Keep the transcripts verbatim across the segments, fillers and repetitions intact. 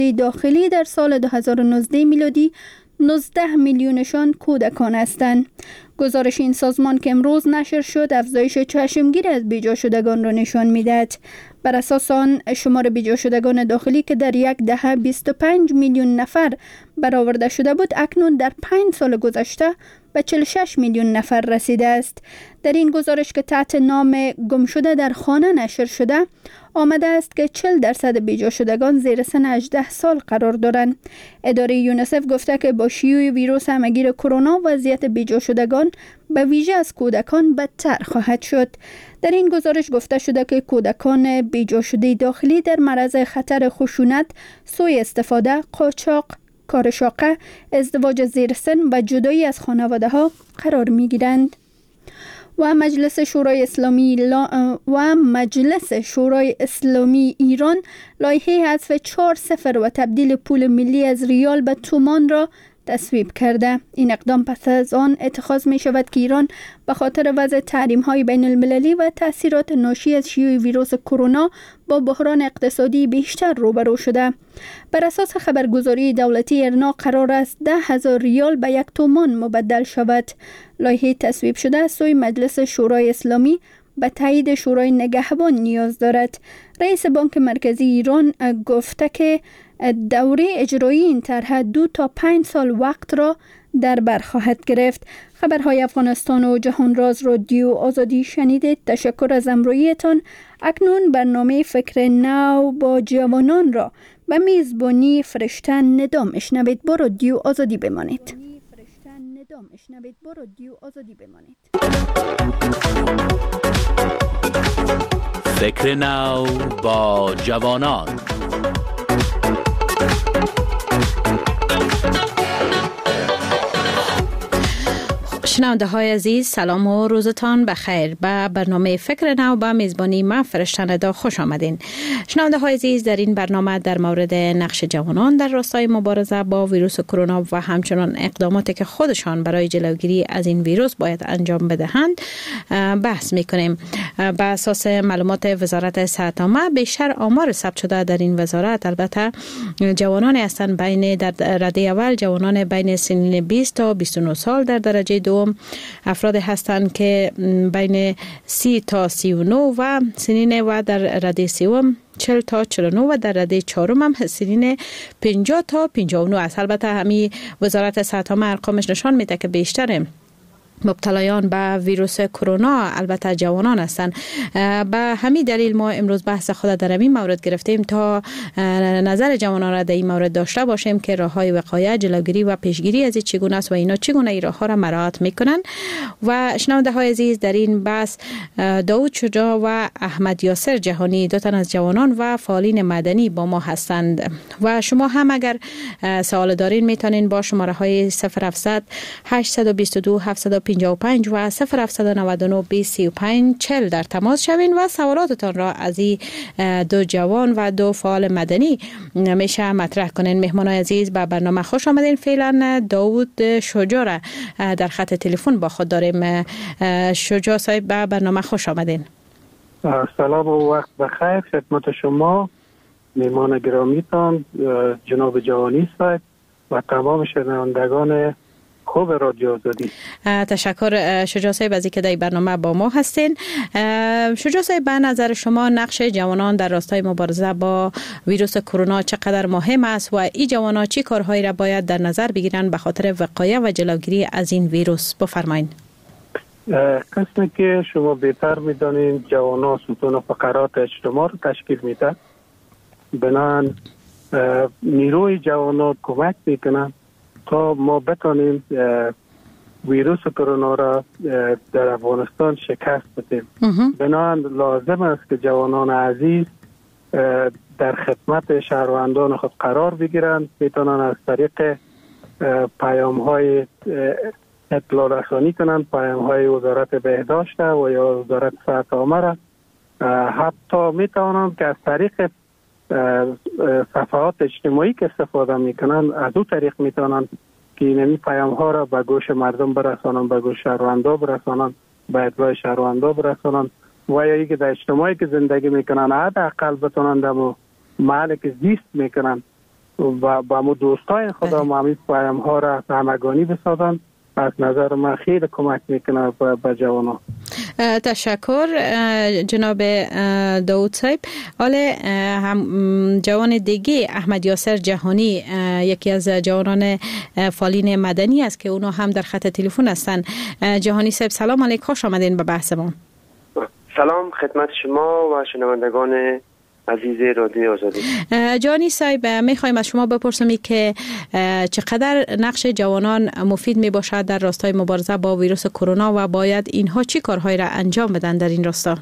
داخلی در سال دو هزار و نوزده میلادی نوزده میلیونشان کودکان هستند. گزارش این سازمان که امروز نشر شد افزایش چشمگیر از بیجا شدگان را نشان می‌دهد. بر اساس آن شمار بیجا شدگان داخلی که در یک دهه بیست و پنج میلیون نفر برآورده شده بود اکنون در پنج سال گذشته به چهل و شش میلیون نفر رسیده است. در این گزارش که تحت نام گم شده در خانه نشر شده آمده است که چهل درصد بیجا شدگان زیر سن هجده سال قرار دارند. اداره یونیسف گفته که با شیوع ویروس همگیر کرونا وضعیت بیجا شدگان به ویژه از کودکان بدتر خواهد شد. در این گزارش گفته شده که کودکان بیجا شده داخلی در معرض خطر خشونت، سوء استفاده، قاچاق، کار شاقه، ازدواج زیر سن و جدایی از خانواده ها قرار می گیرند. و مجلس شورای اسلامی لا... و مجلس شورای اسلامی ایران لایحه حذف چهار صفر و تبدیل پول ملی از ریال به تومان را تصویب کرده. این اقدام پس از آن اتخاذ می شود که ایران به خاطر وضع تحریم های بین المللی و تاثیرات ناشی از شیوع ویروس کرونا با بحران اقتصادی بیشتر روبرو شده. بر اساس خبرگزاری دولتی ارنا قرار است ده هزار ریال به یک تومان مبدل شود. لایحه تصویب شده از سوی مجلس شورای اسلامی به تایید شورای نگهبان نیاز دارد. رئیس بانک مرکزی ایران گفته که دوره اجرایی این طرح دو تا پنج سال وقت را در بر خواهد گرفت. خبرهای افغانستان و جهان راز رادیو آزادی شنیدید. تشکر از همراهیتان. اکنون برنامه فکر نو با جوانان را به میزبانی فرشته ندام اشنوید. با رادیو آزادی بمانید. فکر نو با جوانان. شنونده های عزیز سلام و روزتان بخیر. به برنامه فکر نو با میزبانی من فرشته ندا خوش آمدین. شنونده های عزیز در این برنامه در مورد نقش جوانان در راستای مبارزه با ویروس کرونا و همچنان اقداماتی که خودشان برای جلوگیری از این ویروس باید انجام بدهند بحث میکنیم. به اساس معلومات وزارت صحت عامه بیشتر آمار ثبت شده در این وزارت البته جوانان هستند بین در رده اول جوانان بین سنین بیست تا بیست و نه سال، در درجه دوم افراد هستند که بین سی تا سی و نه و سنین و در رده سوم چهل تا چهل و نه و در رده چهارم هم سنین پنجاه تا پنجاه و نه است. البته همین وزارت صحت عامه ارقامش نشان میده که بیشتر مبتلایان به ویروس کرونا البته جوانان هستند. به همین دلیل ما امروز بحث خود در این مورد گرفتیم تا نظر جوانان را در این مورد داشته باشیم که راههای وقایع، جلوگیری و پیشگیری از این چگونه است و اینا چگونه این راهها را مراعات میکنن. و شنونده های عزیز در این بحث داود شجاع و احمد یاسر جهانی دو تن از جوانان و فعالین مدنی با ما هستند و شما هم اگر سوال دارین میتونین با شماره های صفر هفتصد هشت دو دو هفت پنجاه و پنج و صفر هفتصد و نود و نه بیست سی و پنج چهل در تماس شوین و سوالاتتان را از این دو جوان و دو فعال مدنی میشه مطرح کنین. مهمانای عزیز به برنامه خوش آمدین. فعلا داود شجاع را در خط تلفن با خود داریم. شجاع صاحب به برنامه خوش آمدین. سلام و وقت بخیر خدمت شما مهمان گرامیتان جناب جوانی صاحب و تمام شنوندگان خوب رادیو آزادی. تشکر شجاع صاحب از اینکه در برنامه با ما هستین. شجاع صاحب به نظر شما نقش جوانان در راستای مبارزه با ویروس کرونا چقدر مهم است و این جوانان چی کارهایی را باید در نظر بگیرن به خاطر وقایع و جلوگیری از این ویروس؟ بفرمایید. قسمی که شما بهتر میدانید جوانان ستون فقرات اجتماع رو تشکیل میدن، بنابراین نیروی جوانان کمک میکنن تا ما بتانیم ویروس کرونا را در افغانستان شکست بدیم. بنابراین لازم است که جوانان عزیز در خدمت شهروندان خود قرار بگیرند، میتونن از طریق پیام های اطلاع رسانی کنند، پیام های وزارت بهداشت و یا وزارت صحت عامه را، حتی میتونند که از طریق صفحات اجتماعی که استفاده میکنن از او طریق میتونن که این پیام ها را به گوش مردم برسانن، به گوش شهروندا برسانن، به اطلاع شهروندا برسانن و یا اینکه در اجتماعی که زندگی میکنن حداقل بتونن در محلی که زیست میکنن و با مو دوستای خود هم همین پیام ها را همگانی بسازن. از نظر من خیلی کمک میکنه به جوانان. تشکر جناب داود صاحب. حالا هم جوان دیگه احمد یاسر جهانی یکی از جوانان فعالین مدنی است که اونا هم در خط تلفن هستن. جهانی صاحب سلام علیکم، خوش آمدین به بحث ما. سلام خدمت شما و شنوندگان عزیز رادیو آزادی. جانی صاحب میخوایم از شما بپرسیم که چقدر نقش جوانان مفید می باشد در راستای مبارزه با ویروس کرونا و باید اینها چی کارهایی را انجام بدن در این راستا؟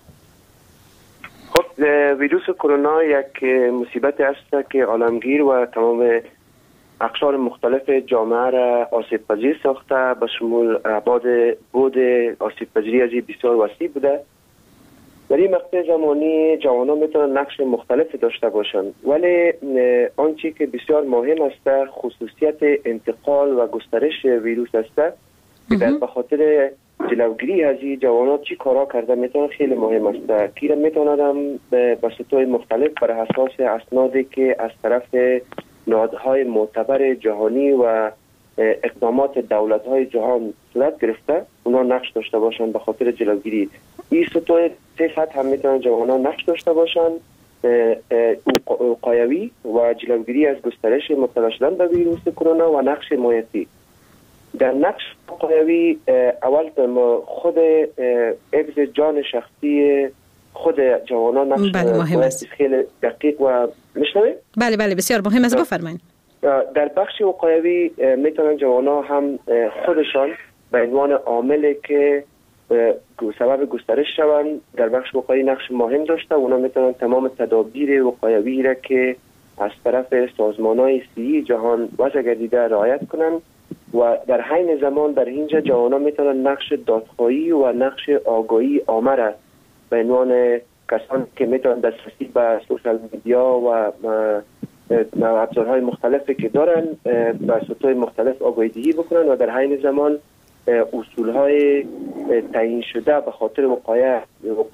خب ویروس کرونا یک مصیبت است که عالمگیر و تمام اقشار مختلف جامعه را آسیب پذیر ساخته، به شمول ابعاد بود آسیب پذیری از بسیار وسیع بوده. در این مقطع زمانی جوانان میتونن نقش مختلفی داشته باشند، ولی آنچه که بسیار مهم است خصوصیت انتقال و گسترش ویروس است که در بخاطر جلوگیری از این جوانان چی کارا کرده میتونه خیلی مهم است. که میتونم به سطوح مختلف بر اساس اسنادی که از طرف نهادهای معتبر جهانی و اقدامات دولت‌های جهان صورت گرفته اونا نقش داشته باشند به خاطر جلوگیری. این سطوح سه سطح هم میتونن جوانان نقش داشته باشند: وقایوی و جلوگیری از گسترش مبتلا شدن به ویروس کرونا و نقش حمایتی. در نقش وقایوی اول خود حفظ جان شخصی خود جوانان نقش مهم است. خیلی دقیق و مشنوید؟ بله بله بسیار مهم است، بفرمایید. در بخش وقایوی میتونن جوانان هم خودشان به عنوان عاملی که سبب گسترش شوند در بخش وقایوی نقش مهم داشته. اونا میتونن تمام تدابیر وقایوی را که از طرف سازمان‌های صحی جهان وضع گردیده رعایت کنند و در حین زمان در اینجا جوانان میتونن نقش دادخواهی و نقش آگاهی عامه را به عنوان کسانی که میتونن دسترسی به سوشال میدیا و ابزارهای مختلفی که دارن به سطوح مختلف آگاهی دهی بکنن و در حین زمان اصولهای تعیین شده به خاطر وقایع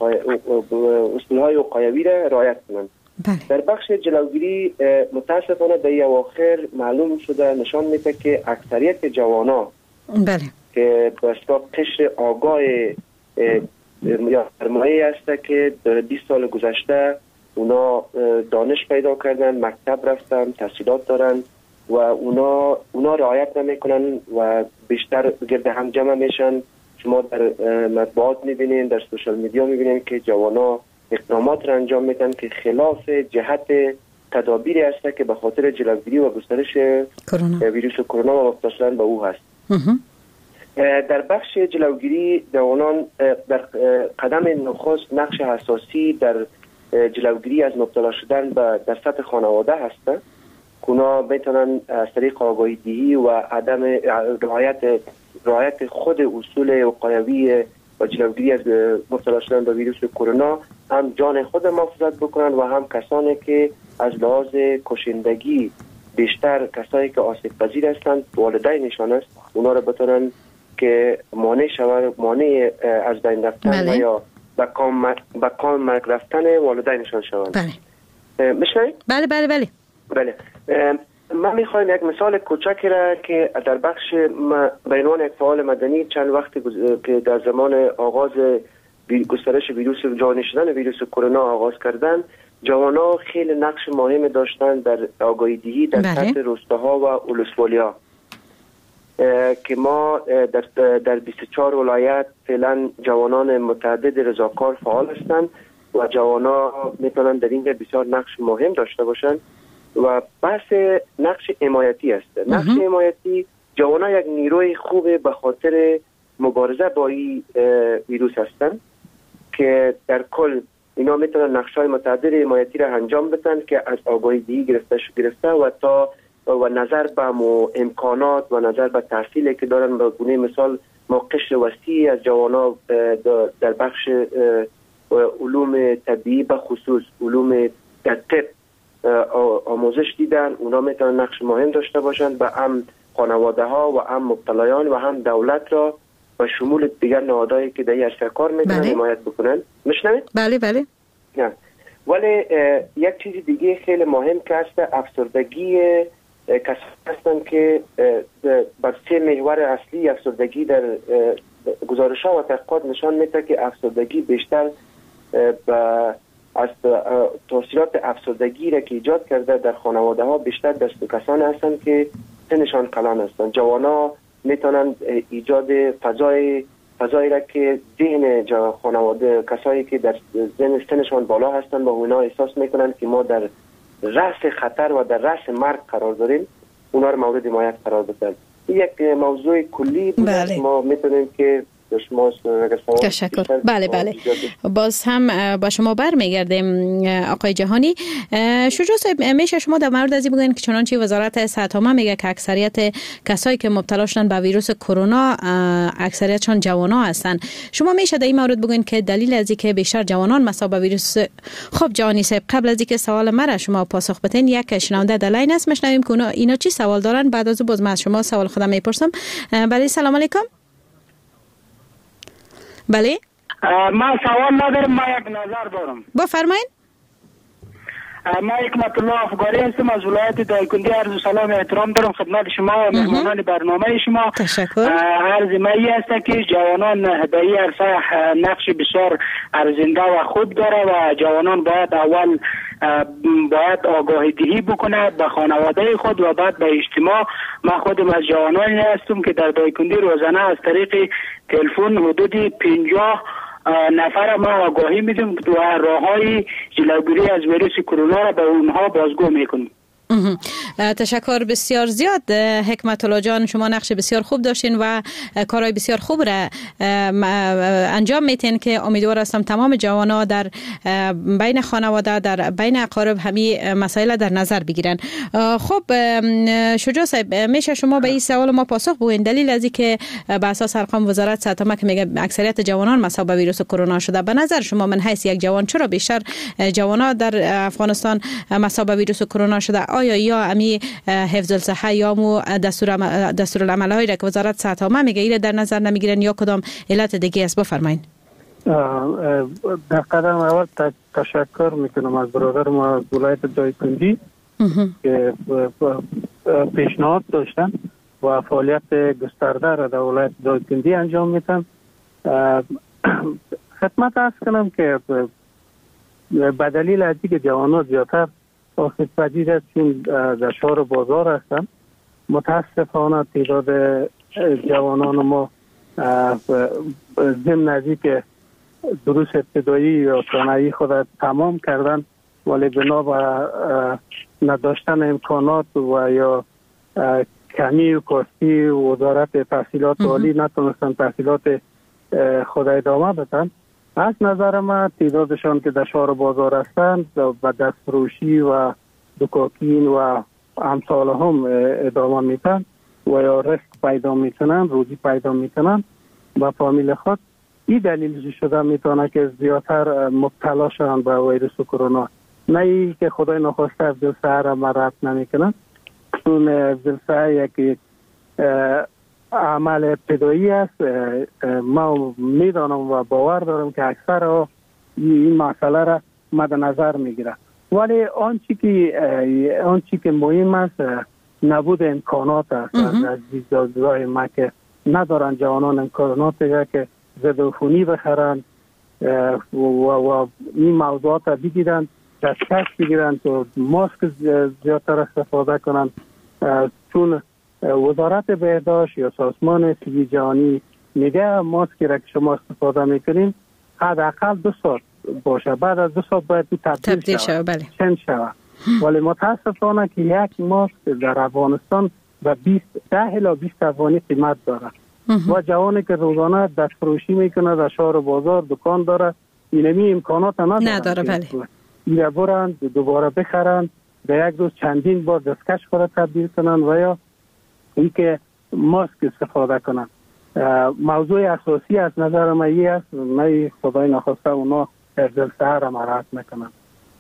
اصولهای وقایوی را رعایت کنند. بله. در بخش جلوگیری متاسفانه در اواخر معلوم شده نشان میده که اکثریت جوانا بله که به اصطلاح قشر آگاه یا فرمایی است که در بیست سال گذشته اونا دانش پیدا کردن، مکتب رفتن، تحصیلات دارن و اونا اونا رعایت نمیکنن و بیشتر گرد هم جمع میشن. شما در مطبوعات میبینین، در سوشال میدیا میبینین که جوانا اقدامات را انجام میدن که خلاف جهت تدابیری است که به خاطر جلوگیری و گسترش کرونا. ویروس کرونا و مبتلا شدن به او هست. در بخش جلوگیری جوانان در قدم نخست نقش اساسی در جلوگیری از مبتلا شدن به در سطح خانواده هستند. اونا میتونن از طریق آگاهی دهی و عدم رعایت رعایت خود اصول وقایوی و جلوگیری از مبتلا شدن به ویروس کرونا هم جان خود محافظت بکنن و هم کسانی که از لحاظ کشندگی بیشتر کسایی که آسیب پذیر هستند والدینشان است اونا رو بتونن که مانع شود مانع از بین رفتن و یا به کام به کام مرگ رفتن والدینشان شوند. بله. میشه؟ بله بله بله. بله. من میخوایم یک مثال کوچکی را که در بخش به عنوان یک فعال مدنی چند وقت که در زمان آغاز گسترش ویروس جهانی شدن ویروس کرونا آغاز کردن، جوانا خیلی نقش مهم داشتن در آگاهی دهی در سطح روستاها و ولسوالی‌ها که ما در در بیست و چهار ولایت فعلا جوانان متعدد رضاکار فعال هستند و جوانا میتونن در این بسیار نقش مهم داشته باشند و بحث نقش حمایتی است. نقش حمایتی جوانا یک نیروی خوبه به خاطر مبارزه با این ویروس هستند که در کل اینا میتونن نقش‌های متعدد حمایتی را انجام بدن که از آگاهی دهی گرفته گرفته و تا و نظر به امکانات و نظر به تحصیلی که دارن. به گونه مثال ما قشر وسیعی از جوانا در بخش علوم طبیعی به خصوص علوم طب آموزش دیدن. اونا میتونن نقش مهم داشته باشند به هم خانواده ها و هم مبتلایان و هم دولت را و شمول دیگر نهادهایی که در این عرصه کار میکنن حمایت بکنن. میشنوید؟ بله بله. نه. ولی یک چیز دیگه خیلی مهم که هست افسردگی کسانی هستند که بر سه محور اصلی افسردگی در گزارش ها و تحقیقات نشان میده که افسردگی بیشتر با از تاثیرات افسردگی را که ایجاد کرده در خانواده ها بیشتر دست کسانی هستند که سنشان کلان هستند. جوانا میتونند ایجاد فضای فضایی را که ذهن خانواده کسایی که در ذهن سنشان بالا هستند با اونا احساس میکنند که ما در رأس خطر و در رأس مرگ قرار داریم، اونا رو مورد حمایت قرار بدن. یک موضوع کلی بود. بله. ما میتونیم که شما تشکر. بله بله باز هم با شما برمیگردیم آقای جهانی. شجاع صاحب میشه شما در مورد از این بگوین که چنانچه وزارت صحت عامه میگه که اکثریت کسایی که مبتلا شدن به ویروس کرونا اکثریتشان جوانان هستن، شما میشه در این مورد بگوین که دلیل از اینکه بیشتر جوانان مصاب به ویروس؟ خب جهانی صاحب قبل از اینکه سوال مرا شما پاسخ بدین یک شنونده در لاین است، میشنویم که اینا, اینا چی سوال دارن، بعد از باز من از شما سوال خودم میپرسم. بله سلام علیکم. بله من سوال ندارم، من یک نظر دارم. بفرمایین. من حکمت الله افغاری هستم از ولایت دایکنډي. عرض سلام احترام دارم خدمت شما و مهمانان برنامه شما. تشکر. عرض من است که جوانان در این عرصه نقش بسیار ارزنده و خوب داره و جوانان باید اول باید آگاهی دهی بکنه به خانواده خود و بعد به اجتماع. من خودم از جوانانی هستم که در دایکنډي روزانه از طریق تلفن حدود پنجاه نفر ما آگاهی میدیم و راههای جلوگیری از ویروس کرونا را به اونها بازگو میکنیم. تشکر بسیار زیاد حکمت الله جان، شما نقش بسیار خوب داشتین و کارهای بسیار خوب را انجام میتین که امیدوار هستم تمام جوانا در بین خانواده در بین اقارب همین مسائل در نظر بگیرن. خب شجاع صاحب میشه شما به این سوال ما پاسخ بدین، دلیل از اینکه به اساس ارقام وزارت صحت عامه که میگه اکثریت جوانان مصاب به ویروس کرونا شده، به نظر شما من حیث یک جوان چرا بیشتر جوانا در افغانستان مصاب به ویروس کرونا شده؟ آیا یا امی حفظ الصحه یا مو دستور دستور العمل‌هایی را که وزارت صحت عامه میگه ایره در نظر نمیگیرن یا کدام علت دیگه است؟ بفرمایید. در قدم اول تشکر میکنم از برادر ما از ولایت دایکنډي که پیشنهاد داشتن و فعالیت گسترده را در ولایت دایکنډي انجام میدن. خدمت عرض کنم که به دلیل از اینکه جوانان زیادتر آسیب پذیر است چون در شهر بازار هستند، متاسفانه تعداد جوانان ما ضمن از اینکه دروس ابتدایی یا ثانویه خود تمام کردن ولی بنا به نداشتن امکانات و یا کمی و کاستی وزارت تحصیلات عالی نتونستن تحصیلات خود ادامه بدن. از نظر من تعدادشان که در شهر بازار هستند و دستفروشی و دکاکین و امثال هم ادامه میتن و یا رزق پیدا میکنن، روزی پیدا میکنن و فامیل خود. این دلیل شده میتونه که زیادتر مبتلا شدن به ویروس کرونا، نه ای که خدای نخواسته افزلسعه را مرد نمیکنن، چون افزلسعه یک عمل ابتدایی است. ما میدانم و باور دارم که اکثر این مسئله را مد نظر میگیره، ولی آنچه که آنچه که مهم است نبود امکانات است. از دیدگاه ما که ندارن جوانان امکانات که ضد عفونی بخرن و, و این موضوعات را بگیرن، دستکش بگیرن تو ماسک زیادتر استفاده کنن، چون وزارت بهداشت یا سازمان صحی جهانی میگه ماسکی را که شما استفاده میکنین حداقل دو ساعت باشه، بعد از دو ساعت باید تبدیل, تبدیل شود بله. چند شود. ولی متاسفانه که یک ماسک در افغانستان و بیست ده الی بیست افغانی قیمت داره و جوانی که روزانه دستفروشی میکنه در شهر بازار دکان داره اینمی امکانات نداره نداره بله. ایره برن دوباره بخرن به یک روز چندین بار دستکش خود تبدیل کنن و یا ای که ماسک استفاده کنن. موضوع اساسی از نظر من این است، نه خدای نخواسته اونا افزلسعه را مراعات میکنن.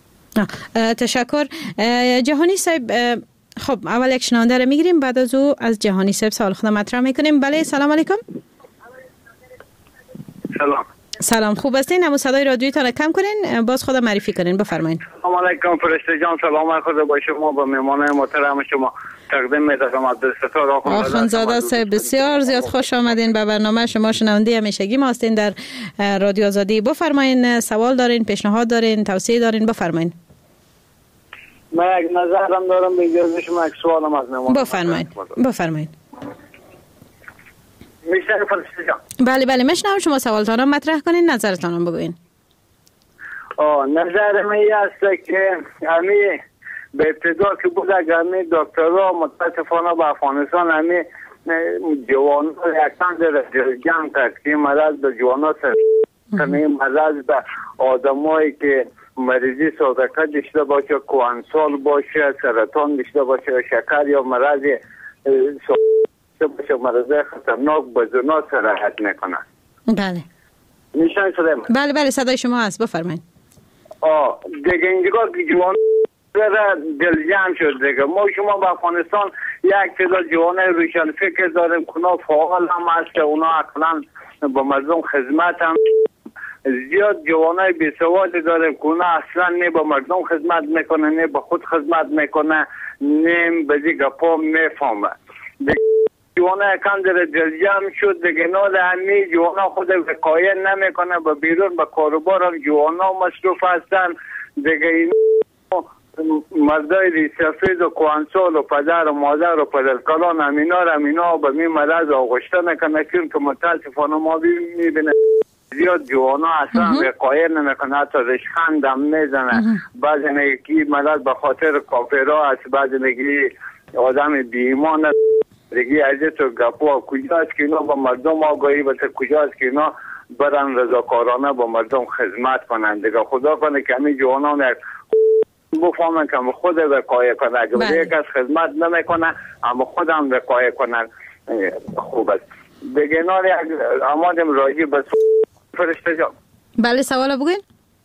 تشکر جهانی صاحب. خب اول یک شنونده را میگیریم، بعد از او از جهانی صاحب سوال خود مطرح میکنیم. بله سلام علیکم. سلام. سلام، خوب هستین؟ اما صدای رادیویتان کم کنین، باز خودم معرفی کنین، بفرمایید. سلام علیکم فرشته جان، سلام خدا با شما، با مهمان محترم شما تقدیم می‌کنم. عبدالستار آخوندزاده صاحب بسیار زیاد خوش آمدین به برنامه. شما شنونده همیشگی ما هستین در رادیو آزادی. بفرمایین، سوال دارین، پیشنهاد دارین، توصیه دارین، بفرمایین. من یک نظرم دارم، به اجازه شما یک سوالم از مهمان. بفرمایید بفرمایید. میشه فرشته جان؟ بله بله میشنوم، شما سوالتان رو مطرح کنین، نظرتان رو بگوین. آه نظر من این است که همین به ابتدا که بود همین دکترها متاسفانه به افغانستان همین جوان یکسان در جمع کرد که این مرض به جوانات همین مرض به آدمایی که مریضی سوداکه داشته باشه، کوانسال باشه، سرطان داشته باشه، شکر یا مرض باشه، مرض خطرناک به زنا سراحت میکنه. بله میشن صدای من؟ بله بله صدای شما هست، بفرمایید. آه دیگه اینجا که جوان دل جمع شد دیگه. ما شما به افغانستان یک تعداد جوانای روشن فکر داریم که اونا فعال هم هست، اونا اصلا با مردم خدمت هم. زیاد جوانای بی سواد داریم که اونا اصلا نه با مردم خدمت میکنه، نه با خود خدمت میکنه، نه به دیگه گپا میفهمه. جوانای کم در دل جمع شد دیگه. نال همی جوانا خود وقایه نمیکنه، با بیرون با کاروبار هم جوانا مصروف هستن دیگه. این مردای ری سفید و کوانسول و پدر و مادر و پدرکالان همینا را همینا به می مرض آغشته نکنه، چون که متاسفانه ما میبینه زیاد جوانا اصلا وقایه نمیکنه، حتی رشخند هم میزنه. بعضی میگه که مرض به خاطر کافرها است، بعضی میگه آدم بی ایمان است دیگه. از تو گپا کجاست که اینا با مردم آگاهی بسه، کجاست که اینا برن رضاکارانه با مردم خدمت کنند دیگه. خدا کنه که همین جوانان یک بفهمن که خود وقایه کنه، اگر یک از خدمت نمیکنه اما خودم وقایه کنن خوب است دیگه. نار یک امادم راجی بس فرشته جان. بله سوال بگوین.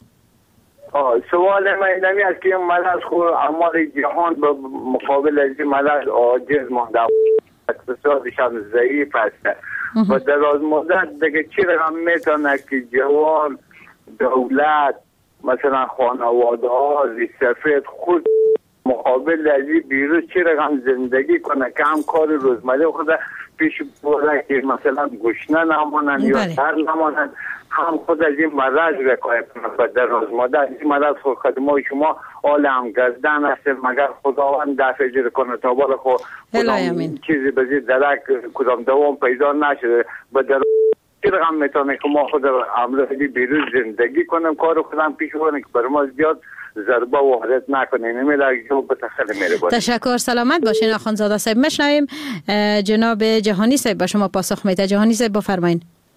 آه سوال من اینمی است که این مرض خود امال جهان به مقابل از این مرض عاجز مانده، اقتصادش هم ضعیف است و دراز مدت دیگه چی رقم میتونه که جوان، دولت، مثلا خانواده ها سفید خود مقابل از این ویروس چی رقم زندگی کنه که هم کار روزمره خود پیش بره که مثلا گشنه نمانن یا سر نمانن، هم خود از این مرض وقایه کنه. و در روز مدت این مرض خود خدمای شما آل هم گزدن است، مگر خداوند دفع جیر کنه تا بالا خود کدام چیزی بزید درک کدام دوام پیدا نشده. به در چی رقم میتونه که ما خود امروزی بیروز زندگی کنیم، کار خودم پیش کنیم که بر ما زیاد ضربه و وارد نکنه. نمیده جو به تخیل میره باید. تشکر، سلامت باشین آخوندزاده صاحب. مشنویم جناب جهانی صاحب با شما پاسخ میده. جهانی صاحب بفرمایین.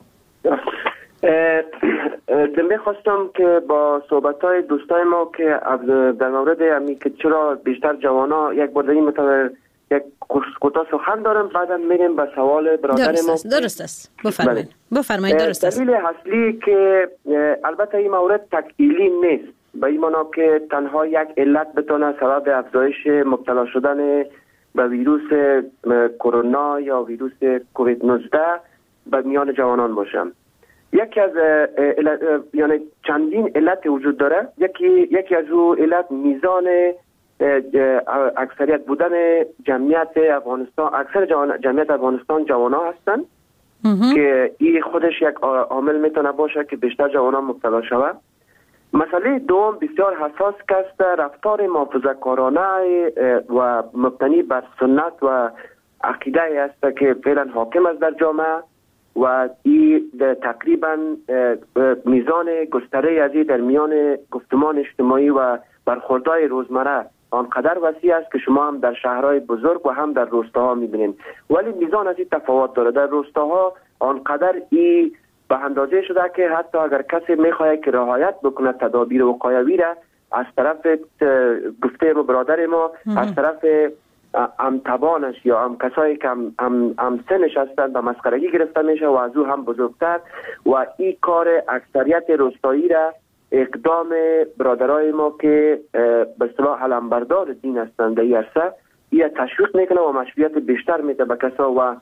میخواستم که با صحبت های دوستای ما که در مورد همی که چرا بیشتر جوانا یک بار این مطابق یک کوتاه سخن دارم، بعدا میریم به سوال برادر درست ما. است درست است بفرمایید. بفرمایید. درست است. دلیل اصلی که البته این مورد تکیلی نیست، به این معنا که تنها یک علت بتونه سبب افزایش مبتلا شدن به ویروس کرونا یا ویروس کووید نوزده به میان جوانان باشه. یکی از یعنی چندین علت وجود داره. یکی یکی از او علت میزان اکثریت بودن جمعیت افغانستان، اکثر جوان جمعیت افغانستان جوانا هستن که این خودش یک عامل میتونه باشه که بیشتر جوانان مبتلا شود. مسئله دوم بسیار حساس است، رفتار محافظه‌کارانه و مبتنی بر سنت و عقیده است که فعلا حاکم است در جامعه و این تقریبا میزان گستره از این در میان گفتمان اجتماعی و برخوردهای روزمره آنقدر وسیع است که شما هم در شهرهای بزرگ و هم در روستاها میبینید. ولی میزان از این تفاوت داره. در روستاها آنقدر این به اندازه شده که حتی اگر کسی میخواد که رعایت بکنه تدابیر وقایوی را از طرف گفته ما برادر ما از طرف ام توانش یا ام کسایی که ام, ام, ام سنش هستند به مسخرگی گرفته میشه و از او هم بزرگتر. و این کار اکثریت روستایی را اقدام برادرای ما که به اصطلاح علمبردار دین هستند در این عرصه این تشویق میکنه و مشروعیت بیشتر میده به کسا و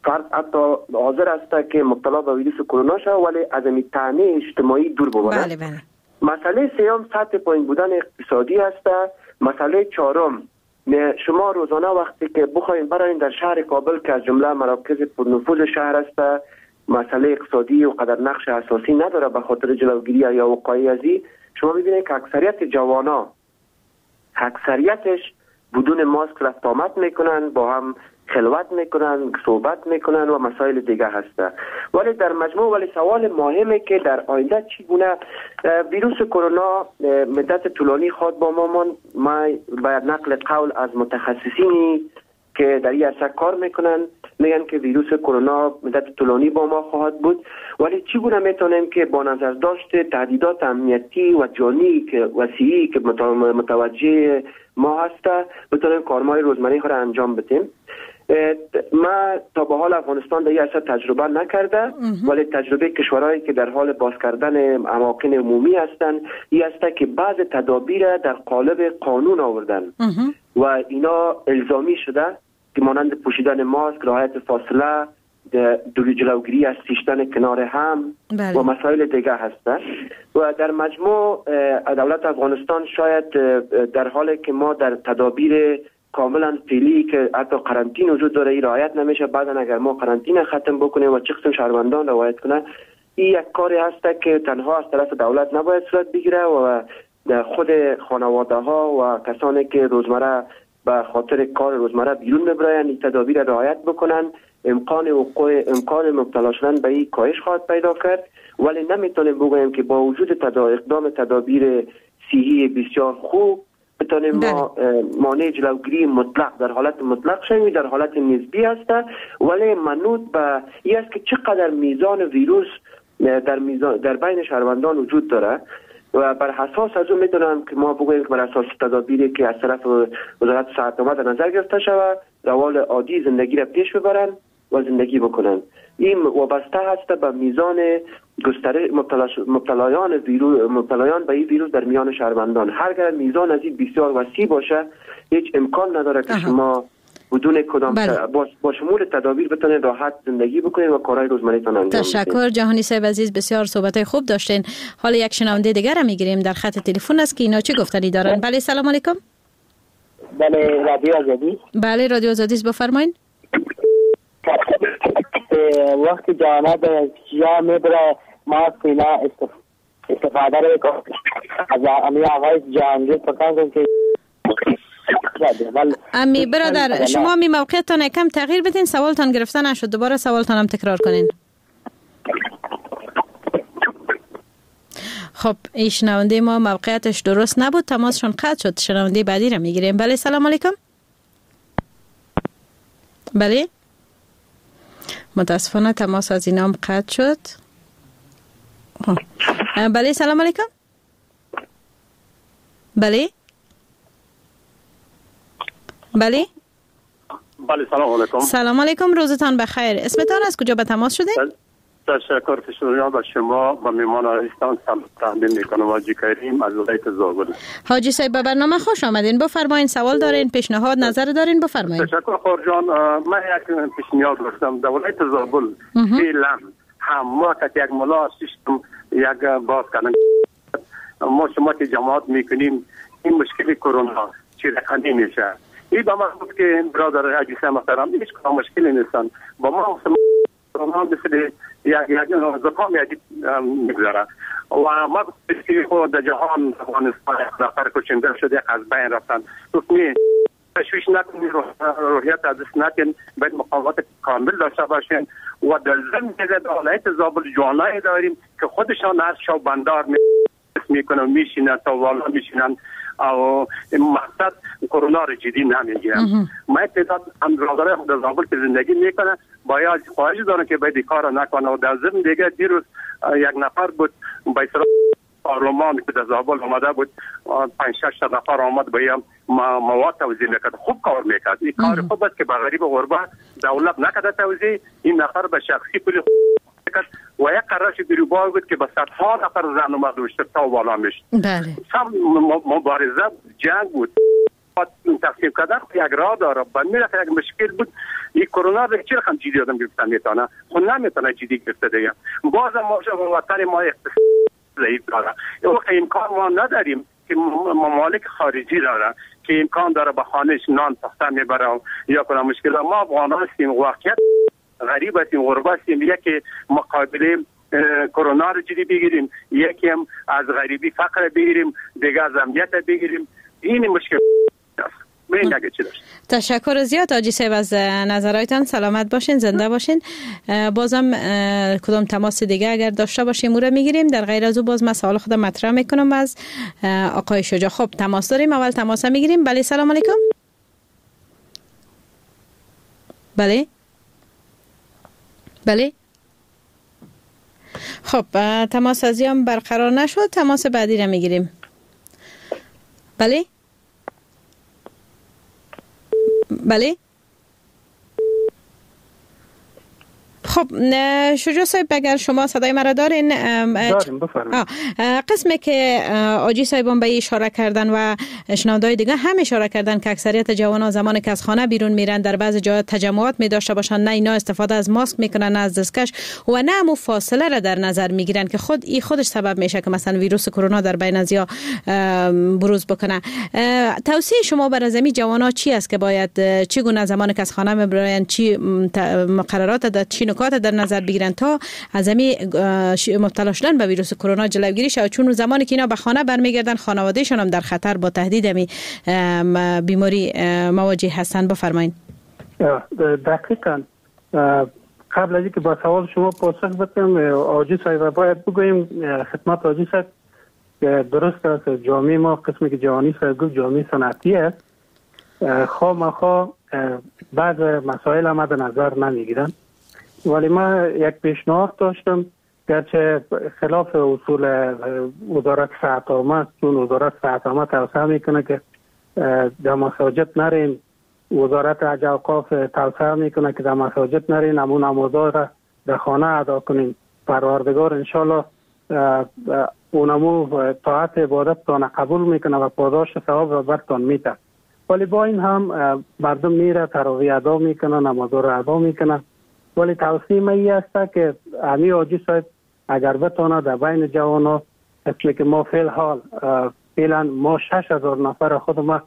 فرد حتی حاضر است که مبتلا به ویروس کرونا شود ولی از این طعنه اجتماعی دور بماند. بله بله. مسئله سیام سطح پایین بودن اقتصادی است. مسئله چهارم، شما روزانه وقتی که بخواید برای در شهر کابل که از جمله مراکز پرنفوذ شهر است، مسئله اقتصادی و قدر نقش اساسی نداره به خاطر جلوگیری یا وقایع ازی، شما میبینید که اکثریت جوانا اکثریتش بدون ماسک رفت آمد میکنن، با هم خلوت میکنن، صحبت میکنن و مسائل دیگه هسته. ولی در مجموع ولی سوال مهمه که در آینده چگونه ویروس کرونا مدت طولانی خواهد با ما ماند. ما باید نقل قول از متخصصینی که در این عرصه کار میکنن میگن که ویروس کرونا مدت طولانی با ما خواهد بود، ولی چگونه میتونیم که با نظر داشت تهدیدات امنیتی و جانی که وسیعی که متوجه ما هسته بتونیم کارهای روزمره خود را انجام بدیم. ما تا به حال افغانستان در این عرصه تجربه نکرده، ولی تجربه کشورهایی که در حال باز کردن اماکن عمومی هستند این است که بعض تدابیر در قالب قانون آوردن و اینا الزامی شده که مانند پوشیدن ماسک، رعایت فاصله، دوری جلوگیری از سیشتن کنار هم بله. و مسائل دیگه هسته و در مجموع دولت افغانستان شاید در حالی که ما در تدابیر کاملا فعلی که حتی قرنطین وجود داره این رعایت نمیشه، بعدا اگر ما قرنطین ختم بکنیم و چه قسم شهروندان رعایت کنه، این یک کاری هست که تنها از طرف دولت نباید صورت بگیره و خود خانواده ها و کسانی که روزمره به خاطر کار روزمره بیرون ببرن این تدابیر رعایت بکنن، امکان وقوع امکان مبتلا شدن به این کاهش خواهد پیدا کرد. ولی نمیتونیم بگوییم که با وجود تدا اقدام تدابیر صحی بسیار خوب بتونیم ما مانع جلوگیری مطلق در حالت مطلق شویم، در حالت نسبی است، ولی منوط به این است که چقدر میزان ویروس در میزان در بین شهروندان وجود داره و بر اساس از اون میتونم که ما بگوییم بر اساس تدابیری که از طرف وزارت صحت در نظر گرفته شود روال عادی زندگی را پیش ببرن و زندگی بکنن. این وابسته هست به میزان گستره مبتلایان ویروس مبتلایان به این ویروس در میان شهروندان. هرگاه میزان از این بسیار وسیع باشه هیچ امکان نداره که شما بدون کدام بله. با, با شمول تدابیر بتونید راحت زندگی بکنید و کارهای روزمره‌تان انجام بدید. تشکر جهانی صاحب عزیز، بسیار صحبت خوب داشتین. حالا یک شنونده دیگر را میگیریم در خط تلفن است که اینا چه گفتنی دارن. بله سلام علیکم. بله رادیو آزادی. بله رادیو آزادی بفرمایید. وقتی جامعه به جا میبره ما اینا استفاده رو از امی آقای جهانگیر پکان کنیم که امی برادر شما می موقعتان کم تغییر بدین، سوالتان گرفته نشد، دوباره سوالتان هم تکرار کنین. خب این شنونده ما موقعیتش درست نبود، تماسشون قطع شد. شنونده بعدی را میگیریم. بله سلام علیکم. بله متاسفانه تماس از اینام قطع شد. بله سلام علیکم. بله بله بله سلام علیکم. سلام علیکم، روزتان بخیر. اسمتان از کجا به تماس شدید؟ تشکر فشوریان به شما و میمان عزیزتان سلام تقدیم میکنم. حاجی کریم از ولایت زابل. حاجی صاحب به برنامه خوش آمدین. بفرمایید، سوال دارین، پیشنهاد، نظر دارین، بفرمایید. تشکر خورجان. من یک پیشنهاد داشتم. در ولایت زابل فعلا هم ما که یک ملا سیستم یک باز کردن ما شما که جماعت میکنیم این مشکل کرونا چی رقمی میشه. این با من گفت که برادر عزیز محترم هیچ کدام مشکلی نیستن با ما کرونا مثل یک یک زکام یادی میگذره و ما گفت که خود در جهان افغانستان نفر کشنده شده از بین رفتن. گفت نه تشویش نکنید، روحیت از دست ندین، باید مقاومت کامل داشته باشین و در ضمن در ولایت زابل جوانایی داریم که خودشان از شوبندار میکنن میشینن تا والا میشینن او مقصد کرونا رو جدی نمیگیرن. ما تعداد هم برادرای خود زابل که زندگی میکنه باید خواهش دارن که باید کار نکنه و در ضمن دیگه دیروز یک نفر بود به اصطلاح پارلمان که در زابل آمده بود پنج شش نفر آمد با این مواد توزیع میکرد. خوب کار میکرد. این کار خوب است که به غریب و غربا دولت نکرده توزیع، این نفر به شخصی پولی کرد و یک قرارش گریبای بود که به صدها نفر زن و مرد تا والا میشد. بله. سم مبارزه جنگ بود تقسیم کردن یک راه داره. بنده یک مشکل بود این کرونا رو چه رقم جدی آدم گرفتن میتونه خود نمیتونه جدی گرفته دیگه. باز ما وطن ما اقتصاد ضعیف داره. وقت امکان ما نداریم که ممالک خارجی داره که امکان داره به خانهش نان پخته میبره یا کنه مشکل. ما افغان هستیم، واقعیت غریب هستیم، غربت هستیم. یکی مقابله کرونا رو جدی بگیریم، یکی هم از غریبی فقر بگیریم، دیگه از امنیت بگیریم. این مشکل است. ببین اگه چی داشت. تشکر زیاد حاجی صاحب از نظراتتان. سلامت باشین، زنده باشین. بازم کدام تماس دیگه اگر داشته باشیم او را میگیریم. در غیر از او باز من سوال خودم مطرح میکنم از آقای شجاع. خب تماس داریم، اول تماس میگیریم. بله سلام علیکم. بله بله خب تماس از هم برقرار نشد. تماس بعدی را میگیریم. بله بله خب شجاع صاحب اگر شما صدای مرا دارین داریم بفرمایید. قسمی که آجی صاحبان به اشاره کردن و شنونده‌های دیگه هم اشاره کردن که اکثریت جوانان زمانی که از خانه بیرون میرن در بعضی جاها تجمعات می داشته باشن، نه اینا استفاده از ماسک میکنن، نه از دستکش و نه هم فاصله را در نظر میگیرن که خود این خودش سبب میشه که مثلا ویروس کرونا در بین از یا بروز بکنه. توصیه شما برای زمین جوانان چی است که باید چگونه زمانی که از خانه میبرن چی مقررات در چی نکات در نظر بگیرن تا از همین مبتلا شدن به ویروس کرونا جلوگیری شود؟ چون زمانی که اینا به خانه برمیگردن خانوادهشون هم در خطر با تهدید همین بیماری مواجه هستن. بفرمایید. دقیقاً قبل از اینکه با سوال شما پاسخ بدم آجی صاحب باید بگوییم خدمت آجی صاحب که درست است جامعه ما قسمی که جوانی صاحب گفت جامعه صنعتی است، خواه مخواه بعض مسائل هم در نظر نمیگیرن. ولی ما یک پیشنهاد داشتم گرچه خلاف اصول وزارت صحت عامه، چون وزارت صحت عامه توصیه میکنه که در مساجد نرین، وزارت اوقاف توصیه میکنه که در مساجد نرین، اما نمازها را در خانه ادا کنین. پروردگار انشالله اونمو طاعت عبادت تان قبول میکنه و پاداش ثواب را برتان میده. ولی با این هم مردم میره تراویح ادا میکنه، نمازها را ادا میکنه. ولی توصیه من این است که امی آجی صاحب اگر بتانه در بین جوانا، اصلی که ما فیل حال فیلن ما شش هزار نفر خود ما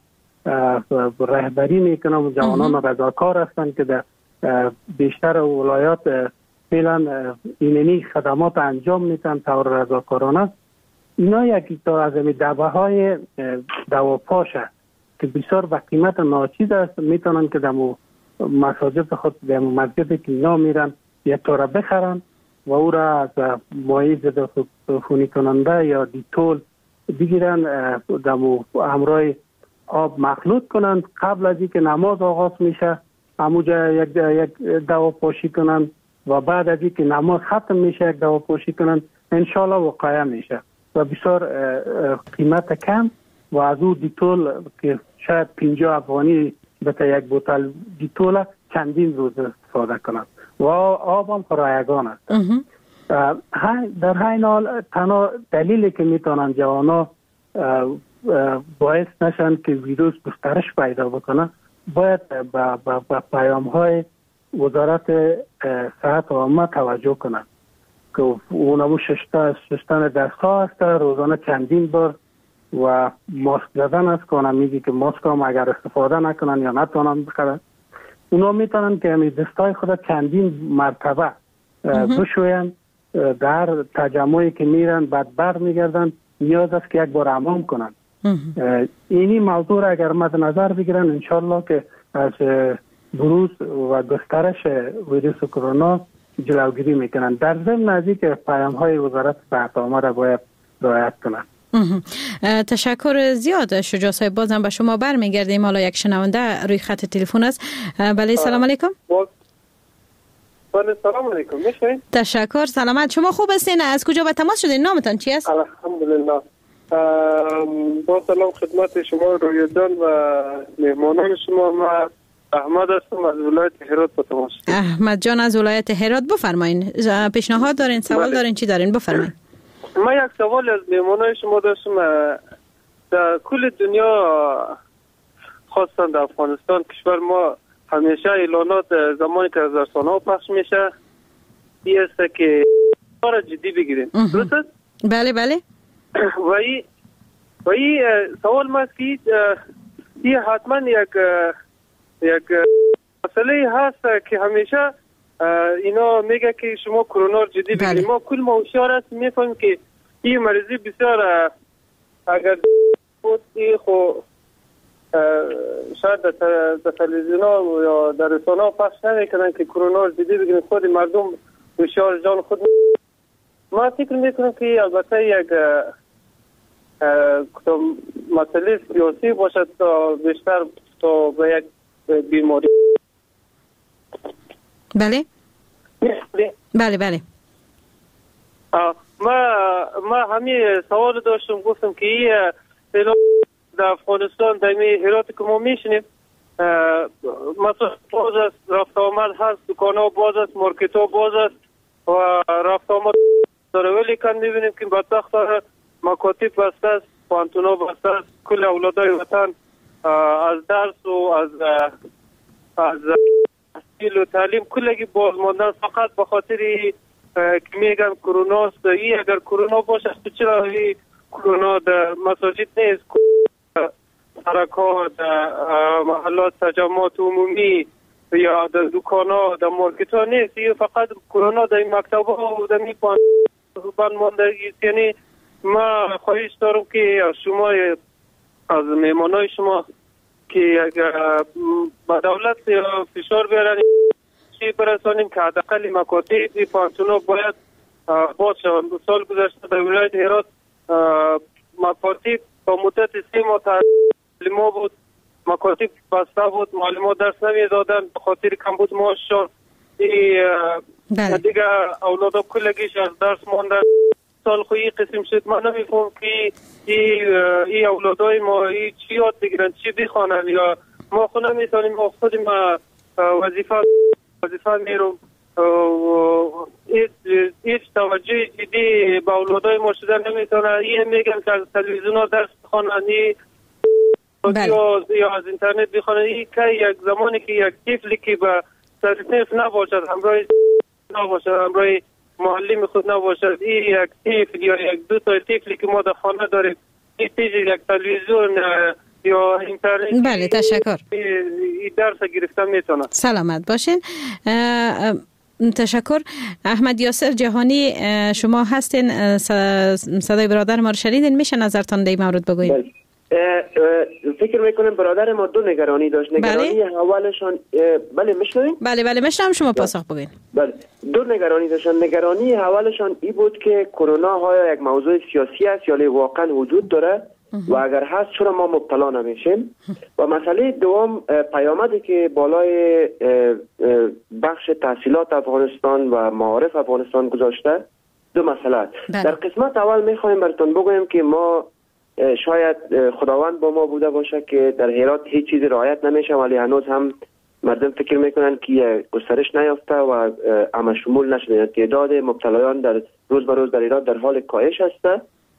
رهبری میکنم، جوانان رضاکار هستند که در بیشتر ولایات فیلن ایننی خدمات انجام میتن طور رضاکارانه. اینا یکی تا از امی دبه های دواپاشه که بسیار به قیمت ناچیز است، میتونن که در مساجد خود در مسجد که اینا میرن یک طوره بخرن و او را از مایع ضد عفونی کننده یا دیتول بگیرن، در همراه آب مخلوط کنن قبل از اینکه نماز آغاز میشه همونجا یک یک دوا پاشی کنن و بعد از اینکه نماز ختم میشه یک دوا پاشی کنن، انشالله وقایع میشه و بسیار قیمت کم و از او دیتول که شاید پنجاه افغانی به یک بوتل دیتول چندین روز استفاده کنند و آب هم رایگان است. در همین حال تنها دلیلی که میتونن جوانا باعث نشن که ویروس گسترش پیدا بکنه باید به پیام های وزارت صحت عامه توجه کنند که اونمو شستن دست ها است، روزانه چندین بار و ماسک زدن است که اونم میگی که ماسک هم اگر استفاده نکنن یا نتونن بخرن، اونا میتونن که همی دستای خود چندین مرتبه بشوین در تجمعی که میرن بعد بر میگردن، نیاز است که یک بار حمام کنن. اینی موضوع را اگر مد نظر بگیرن انشالله که از بروز و گسترش ویروس کرونا جلوگیری میکنن. در ضمن از اینکه پیام های وزارت صحت عامه را باید رعایت کنن. تشکر زیاد شجاع صاحب. بازم به شما برمیگردیم. حالا یک شنونده روی خط تلفن است. بله سلام علیکم. بله سلام علیکم. میشین؟ تشکر. سلامت. شما خوب هستین؟ از کجا به تماس شدین؟ نامتان چی است؟ الحمدلله. با سلام خدمت شما رویا جان و مهمانان شما. من احمد هستم از ولایت هرات به تماس. احمد جان از ولایت هرات، بفرمایین. پیشنهاد دارین، سوال دارین، چی دارین؟ بفرمایین. من یک سوال از مهمانان شما داشتم. در کل دنیا خاصا در افغانستان کشور ما همیشه اعلانات زمانی که از رسانه‌ها پخش میشه این است که کار جدی بگیریم. درست؟ بله بله. و این و این سوال ما است که این حتما یک یک مسئله هست که همیشه اینا میگه که شما کرونا جدی بگیرید. بله. ما کل ما هوشیار است میفهمیم که این مریضی بسیار اگر بود این خو شاید در تلویزیون ها یا در رسانه ها پخش نمیکنن که کرونا جدی بگیرید. خود مردم هوشیار جان خود ما فکر میکنم که البته یک مسئله سیاسی باشد تا بیشتر تا به یک بیماری. بله بله بله. ما ما همین سوال داشتم گفتم که این در افغانستان در این هرات که ما میشنیم مثلا باز است، رفت آمد هست، دکان ها باز است، مارکت ها باز است و رفت آمد داره، ولی کن میبینیم که بدبخت داره مکاتب بسته است، پانتون ها بسته است، کل اولادای وطن از درس و از از تحصیل و تعلیم کلگی باز ماندن فقط به خاطر که میگن کرونا است. این اگر کرونا باشه تو چرا این کرونا در مساجد نیست، حرکات محلات تجمعات عمومی یا در دکان ها در مارکت ها نیست. این فقط کرونا در این مکتب ها و در این بند ماندگی است. یعنی ما خواهش دارم که شما از میمانای شما که با دولت فشار بیارن چی برسانیم که حداقل مکاتب پانتونا باید باز شوند. سال گذشته در ولایت هرات مکاتب با مدت سه ماه تعلیم بود، مکاتب بسته بود، معلمات درس نمیدادن به خاطر کمبود معاششان. بله. دیگه اولادا کلگیش از درس ماندن. سال خویی قسم شد ما نمیفهم که این اولادای ما چی یاد بگیرن، چی بخوانن، یا ما خود نمیتونیم ما خود ما وظیفه وظیفه میرم هیچ توجه جدی به اولادای ما شدن نمیتونه. این میگن که از تلویزیون ها درس بخوانن یا از اینترنت بخوانن. این که یک زمانی که یک طفلی که به صنف نباشد، همراه نباشد، همراه معلم خود نباشد، این یک طفل یا یک دو تا طفلی که ما در خانه داریم این یک تلویزیون یا اینترنت بله تشکر این درس گرفتن میتونه. سلامت باشین. تشکر. احمد یاسر جهانی شما هستین، صدای برادر ما رو شنیدین، میشه نظرتان در این مورد بگوین؟ بله. فکر میکنم برادر ما دو نگرانی داشت. نگرانی بله؟ اولشان بله میشنوین؟ بله بله میشنم، شما پاسخ بگین. بله دو نگرانی داشتن. نگرانی اولشان این بود که کرونا ها یک موضوع سیاسی است یا واقعا وجود داره و اگر هست چرا ما مبتلا نمیشیم. و مسئله دوم پیامدی که بالای بخش تحصیلات افغانستان و معارف افغانستان گذاشته. دو مسئله بله. در قسمت اول میخوایم براتون بگویم که ما شاید خداوند با ما بوده باشه که در هرات هیچ چیزی رعایت نمیشه، ولی هنوز هم مردم فکر میکنن که گسترش نیافته و همه شمول نشده. تعداد مبتلایان در روز به روز در هرات در حال کاهش هسته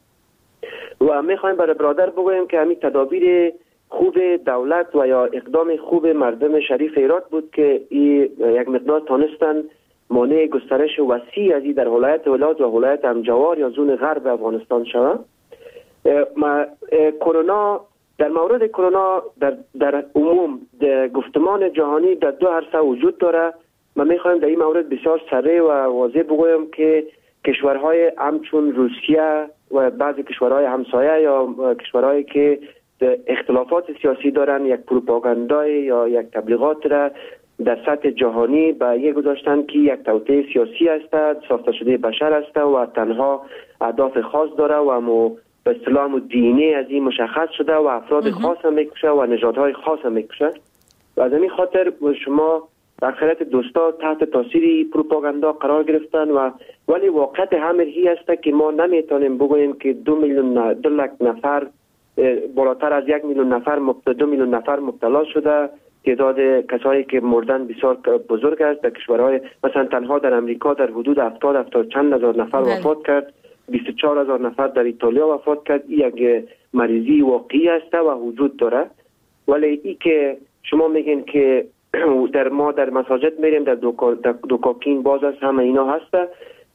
و میخوایم برای برادر بگویم که همین تدابیر خوب دولت و یا اقدام خوب مردم شریف هرات بود که این یک مقدار تانستن مانع گسترش وسیع از این در ولایت ولاد و ولایت همجوار یا زون غرب افغانستان شود. ما کرونا در مورد کرونا در در عموم در گفتمان جهانی در دو عرصه وجود داره. ما میخوایم در این مورد بسیار سریع و واضح بگویم که کشورهای همچون روسیه و بعضی کشورهای همسایه یا کشورهایی که اختلافات سیاسی دارن یک پروپاگاندای یا یک تبلیغات را در سطح جهانی به یک گذاشتن که یک توطئه سیاسی است، ساخته شده بشر است و تنها اهداف خاص داره و مو به اصطلاح و دینی از این مشخص شده و افراد خاص هم میکشه و نژادهای خاص هم میکشه. و از این خاطر شما اکثریت دوستا تحت تاثیر پروپاگاندا قرار گرفتن و ولی واقعیت همه هی است که ما نمیتونیم بگوییم که دو میلیون دو لک نفر بالاتر از یک میلیون نفر مبتلا دو میلیون نفر مبتلا شده. تعداد کسایی که مردن بسیار بزرگ است. در کشورهای مثلا تنها در امریکا در حدود هفتاد هفتاد چند هزار نفر وفات کرد. بیست و چهار هزار نفر در ایتالیا وفات کرد. این یک مریضی واقعی است و وجود داره ولی ای که شما میگین که در ما در مساجد میریم، در دوکاکین باز است، همه اینا هسته.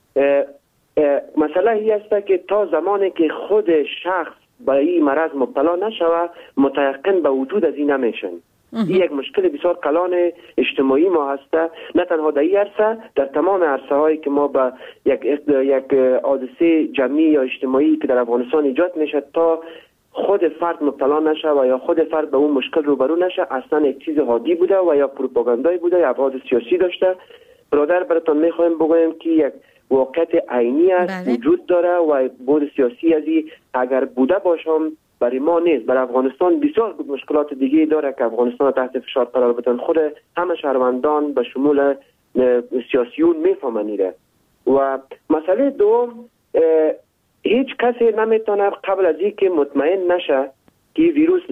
مسئله ای است که تا زمانی که خود شخص به این مرض مبتلا نشوه متيقن به وجود از این نمیشن. این یک مشکل بسیار کلان اجتماعی ما هسته، نه تنها در این عرصه، در تمام عرصه هایی که ما به یک یک حادثه جمعی یا اجتماعی که در افغانستان ایجاد میشه تا خود فرد مبتلا نشه و یا خود فرد به اون مشکل روبرو نشه اصلا یک چیز عادی بوده و یا پروپاگاندایی بوده یا ابعاد سیاسی داشته. برادر براتون میخوایم بگویم که یک واقعیت عینی است، بله. وجود داره و بود سیاسی ازی اگر بوده باشم برای ما نیست. برای افغانستان بسیار مشکلات دیگه داره که افغانستان تحت فشار قرار بدن. خود همه شهروندان به شمول سیاسیون میفهمنیره. و مسئله دوم، هیچ کسی نمیتونه قبل از اینکه مطمئن نشه که ویروس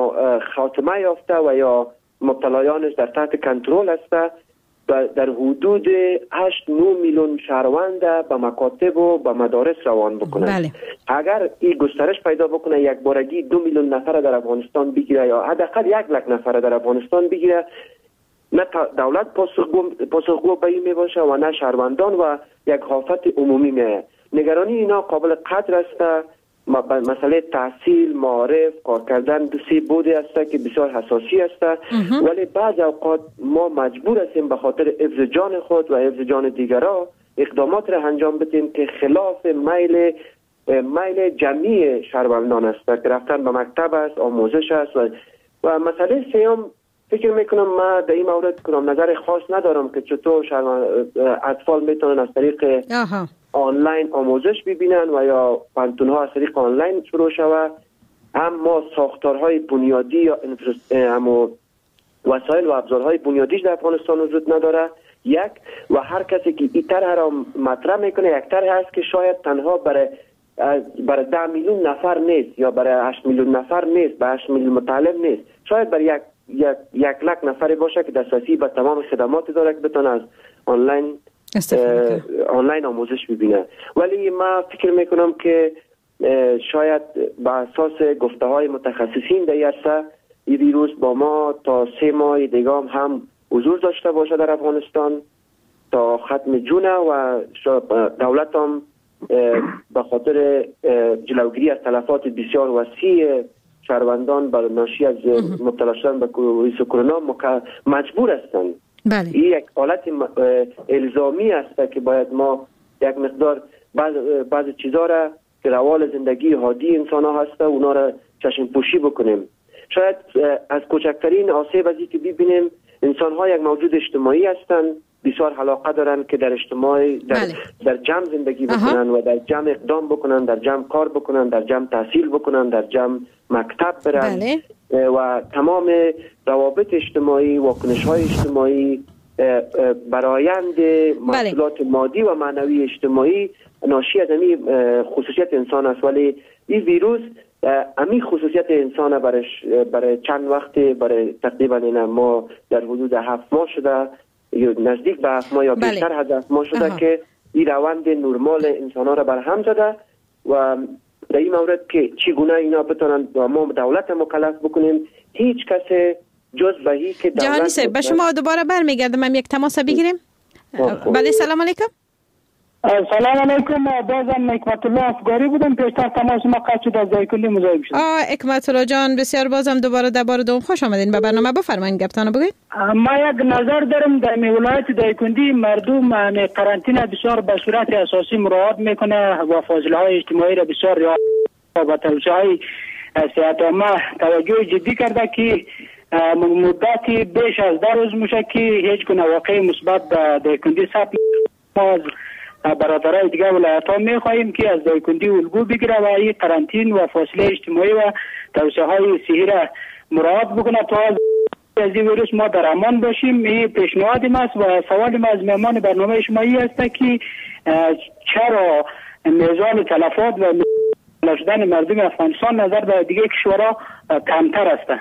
خاتمه یافته و یا مبتلایانش در تحت کنترل است در حدود هشت نه میلیون شهروند به مکاتب و به مدارس روان بکنه. بله. اگر این گسترش پیدا بکنه یک بارگی دو میلیون نفر در افغانستان بگیره یا حداقل یک لک نفر در افغانستان بگیره، نه دولت پاسخگو پاسخگو به این می باشه و نه شهروندان و یک آفت عمومی می. نگرانی اینا قابل قدر است. مسئله تحصیل، معارف، کار کردن دو سه بودی است که بسیار حساسی است، ولی بعض اوقات ما مجبور هستیم به خاطر حفظ جان خود و حفظ جان دیگران اقدامات را انجام بدیم که خلاف میل میل جمعی شهروندان است که رفتن به مکتب است، آموزش است. و, و مسئله سیام فکر میکنم ما در این مورد کنم نظر خاص ندارم که چطور اطفال میتونن از طریق آنلاین آموزش ببینن و یا پانتون ها از طریق آنلاین شروع شود. اما ساختارهای بنیادی یا اما وسایل و ابزارهای بنیادیش در افغانستان وجود نداره. یک و هر کسی که این طرح را مطرح میکنه یک طرح هست که شاید تنها برای برای ده میلیون نفر نیست یا برای هشت میلیون نفر نیست، به هشت میلیون مطالب نیست، شاید برای یک یک یک لک نفری باشه که دسترسی به تمام خدمات داره که بتونه از آنلاین آنلاین آموزش ببینه. ولی ما فکر میکنم که شاید به اساس گفته های متخصصین در عرصه این ویروس با ما تا سه ماه دیگه هم حضور داشته باشه در افغانستان تا ختم جون و دولت هم به خاطر جلوگیری از تلفات بسیار وسیع شهروندان بر ناشی از مبتلا شدن به ویروس کرونا مجبور هستند. بله. این یک حالت الزامی است که باید ما یک مقدار بعض بعض چیزا را که روال زندگی عادی انسان ها هست اونا را چشم پوشی بکنیم. شاید از کوچکترین آسیب از که ببینیم انسان ها یک موجود اجتماعی هستند، بسیار علاقه دارن که در اجتماع در, بله. در جمع زندگی بکنن اها. و در جمع اقدام بکنن، در جمع کار بکنن، در جمع تحصیل بکنن، در جمع مکتب برن. بله. و تمام روابط اجتماعی، واکنش های اجتماعی برایند محصولات بله. مادی و معنوی اجتماعی ناشی از این خصوصیت انسان است. ولی این ویروس امی خصوصیت انسان برای برای چند وقت، برای تقریبا ما در حدود هفت ماه شده یا نزدیک به هفت ماه یا بله. بیشتر از هفت ماه شده اها. که این روند نرمال انسان ها را برهم زده و در این مورد که چگونه اینا بتونن ما دولت مکلف بکنیم هیچ کس جز بهی که دولت جهانی صاحب به شما دوباره برمیگردم، هم یک تماس بگیریم. بله سلام علیکم. سلام علیکم، بازم حکمت الله افگاری بودم، پیشتر تماس ما قطع شد از دایکلی مزاحم شدم. آه حکمت الله جان بسیار بازم دوباره در بار دوم خوش آمدین به برنامه. بفرمایید گپتانو بگید. ما یک نظر دارم در ولایت دایکندی مردم قرنطینه بسیار به صورت اساسی مراعات میکنه و فاصله های اجتماعی را بسیار رعایت و توصیه های صحت عامه توجه جدی کرده که مدتی بیش از ده روز میشه که هیچ گونه واقع مثبت در دایکندی ثبت نشده. برادرای دیگه ولایت ها میخواهیم که از دایکندی الگو بگیره و این قرنطین و فاصله اجتماعی و توصیه های صحی را مراعات بکنه تا از این ویروس ما در امان باشیم. این پیشنهاد ماست و سوال ما از مهمان برنامه شمایی است که چرا میزان تلفات و شدن مردم افغانستان نظر به دیگه کشورها کمتر است.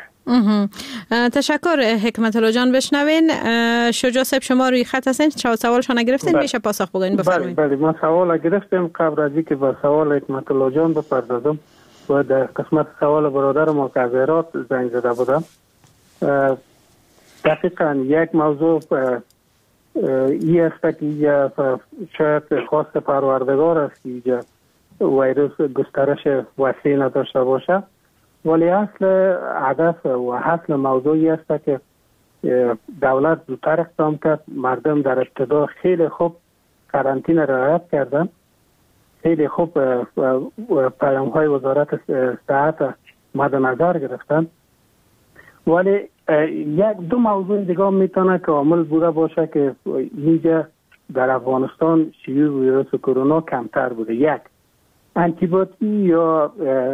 تشکر حکمت الله جان. بشنوین شجاع صاحب شما روی خط هستین، سوالشان گرفتین، میشه پاسخ بگین. بفرمایید. بله بله ما سوال گرفتیم. قبل از اینکه با سوال حکمت الله جان بپردازم و در قسمت سوال برادر ما که از هرات زنگ زده بودم دقیقا یک موضوع ای است که شاید خواست پروردگار است که ویروس گسترش وسیع نداشته باشه، ولی اصل هدف و اصل موضوعی است که دولت زودتر اقدام کرد. مردم در ابتدا خیلی خوب قرنطینه رعایت کردن، خیلی خوب پیام های وزارت صحت مد نظر گرفتن، ولی یک دو موضوع دیگه میتونه که عامل بوده باشه که اینجا در افغانستان شیوع ویروس کرونا کمتر بوده. یک، انتیبیوتیک یا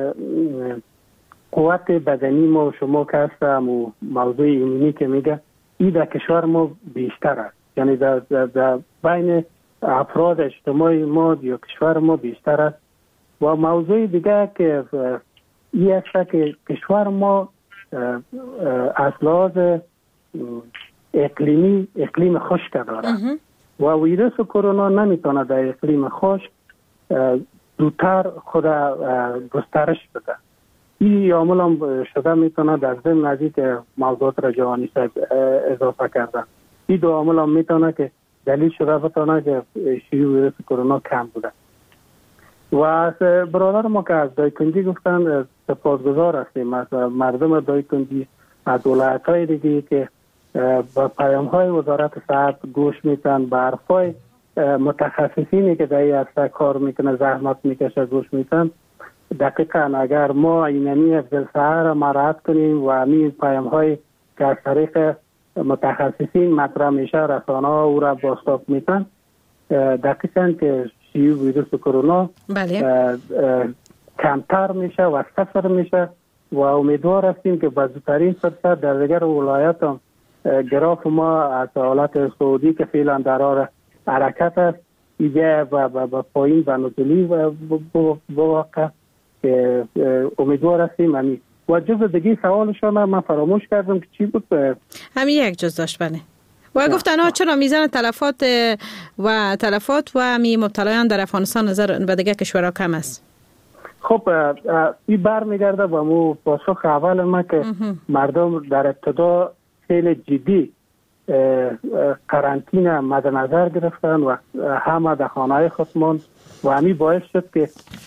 قوت بدنی ما شما که هستم و موضوع ایمنی که میگه این در کشور ما بیشتر است، یعنی در, در, در بین افراد اجتماعی ما یا کشور ما بیشتر است. و موضوع دیگه که این است که کشور ما از لحاظ اقلیمی اقلیم خشک داره و ویروس کرونا نمیتونه در اقلیم خشک زودتر خود گسترش بده. این عامل هم شده میتونه در ضمن نزدیک موضوعات را جوانی صاحب اضافه کردن. این دو عامل هم میتونه که دلیل شده بتونه که شیوع ویروس کرونا کم بوده. و از برادر ما که از دایکنجی گفتن سپاسگزار هستیم از مردم دایکنجی، از ولایت های دیگه که با پیام های وزارت صحت گوش میتن، به حرفای متخصصینی که در این عرصه کار میکنه زحمت میکشه گوش میتن. دقیقا اگر ما اینمی افضل صحت را مراعات کنیم و همین پیام های که از طریق متخصصین مطرح میشه رسانه ها او را بازتاب میتن، دقیقا که شیوع ویروس کرونا بله. کمتر میشه و صفر میشه و امیدوار هستیم که با زودترین فرصت در دیگر ولایات هم گراف ما از حالت سعودی که فعلا در حال حرکت است ایجا و پایین و نزولی بواقع که امیدوار هستیم. همین و جز دیگه سوالشان من فراموش کردم که چی بود؟ همین یک جز داشت. بله. و گفتن ها چرا میزان تلفات و تلفات و می مبتلایان در افغانستان نظر به دیگه کشورها کم است؟ خب این بر میگرده با مو پاسخ اول ما که مردم در ابتدا خیلی جدی قرنطینه مد نظر گرفتن و همه در خانه خود ماند و همین باعث شد که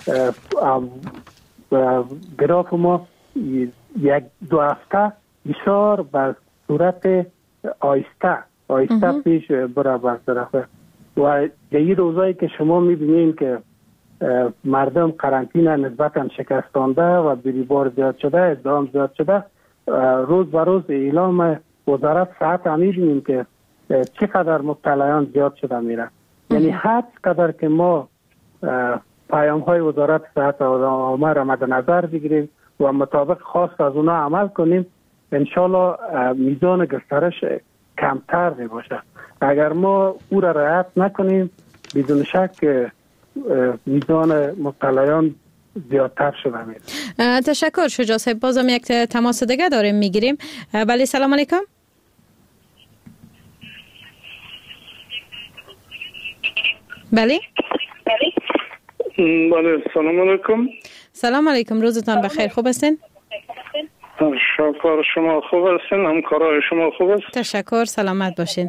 گراف ما یک دو هفته بسیار به صورت آیسته آیسته پیش بره برطرفه و در این روزایی که شما میبینین که مردم قرنطینه نسبتا شکستانده و بریبار زیاد شده، ازدحام زیاد شده، روز به روز اعلام وزارت صحت هم میبینیم که چقدر مبتلایان زیاد شده میره. یعنی حد قدر که ما پیام های وزارت صحت عامه را مد نظر بگیریم و مطابق خواست از اونا عمل کنیم، انشالله میزان گسترش کمتر می باشه. اگر ما او را رعایت نکنیم بدون شک میزان مبتلایان زیادتر شده میره. تشکر شجاع صاحب. بازم یک تماس دیگه داریم میگیریم. بله سلام علیکم. بله بله سلام علیکم. سلام علیکم، روزتان بخیر. خوب هستین؟ شکر، شما خوب هستین؟ همکارای شما خوب است؟ تشکر، سلامت باشین.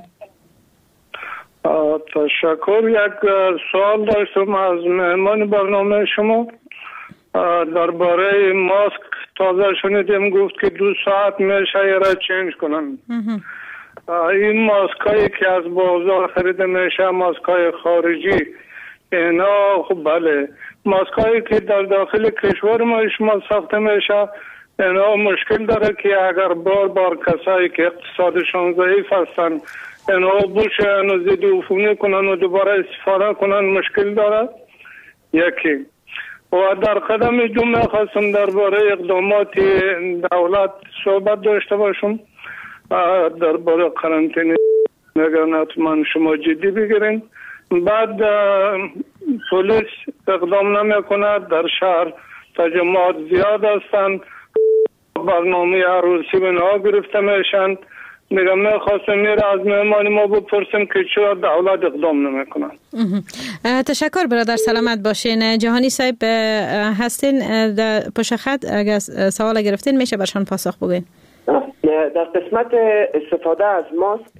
تشکر. یک سوال داشتم از مهمان برنامه شما درباره ماسک. تازه شنیدیم گفت که دو ساعت میشه یه را چینج کنن. این ماسک هایی که از بازار خریده میشه، ماسک های خارجی، اینا خب بله، ماسک هایی که در داخل کشور ما شما ساخته میشه اینا مشکل داره که اگر بار بار کسایی که اقتصادشان ضعیف هستن اینا بوشن و ضد عفونی کنن و دوباره استفاده کنن مشکل داره. یکی. و در قدم دوم خواستم درباره اقدامات دولت صحبت داشته باشم درباره قرنطینه. اگر حتما شما جدی بگیرین. بعد پلیس اقدام نمیکنه، در شهر تجمعات زیاد هستند، برنامه عروسی بنا گرفته میشن. میگم میخواستم میره از مهمان ما بپرسیم که چرا دولت اقدام نمیکنه. تشکر برادر، سلامت باشین. جهانی صاحب هستین در پشت خط، اگر سوال گرفتین میشه برشان پاسخ بگین. در قسمت استفاده از ماسک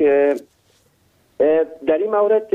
در این مورد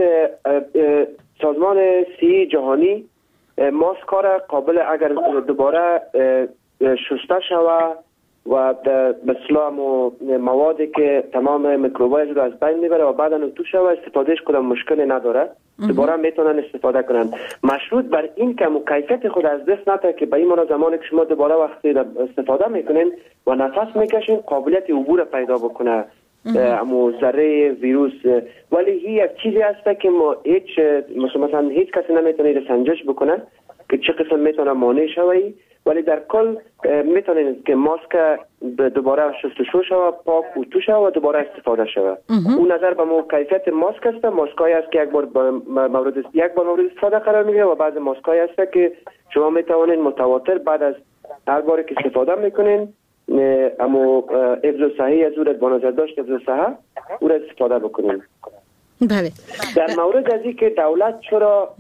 سازمان صحی جهانی ماسک را قابل اگر دوباره شسته شود و به اصطلاح موادی که تمام میکروب‌های رو از بین میبره و بعدا تو شود استفادهش کنم مشکلی نداره، دوباره میتونن استفاده کنن. مشروط بر این که کیفیت خود از دست نده که به این معنی زمانی که شما دوباره وقتی استفاده میکنین و نفس میکشین قابلیت عبور پیدا بکنه اما ذره ویروس. ولی هی یک چیزی هست که ما هیچ مثلا هیچ کسی نمیتونه سنجش بکنه که چه قسم میتونه مانع شوی، ولی در کل میتونین که ماسک دوباره شستشو شود، پاک و تو شود و دوباره استفاده شود. اون نظر به مو کیفیت ماسک است. ماسکایی است که یک بار مورد یک بار مورد استفاده قرار میگیره و بعض ماسکایی است که شما میتوانین متواتر بعد از هر باری که استفاده میکنین اما حفظ صحی از اون با نظر داشت حفظ صحه او را استفاده بکنین. بله. در مورد از این که دولت چرا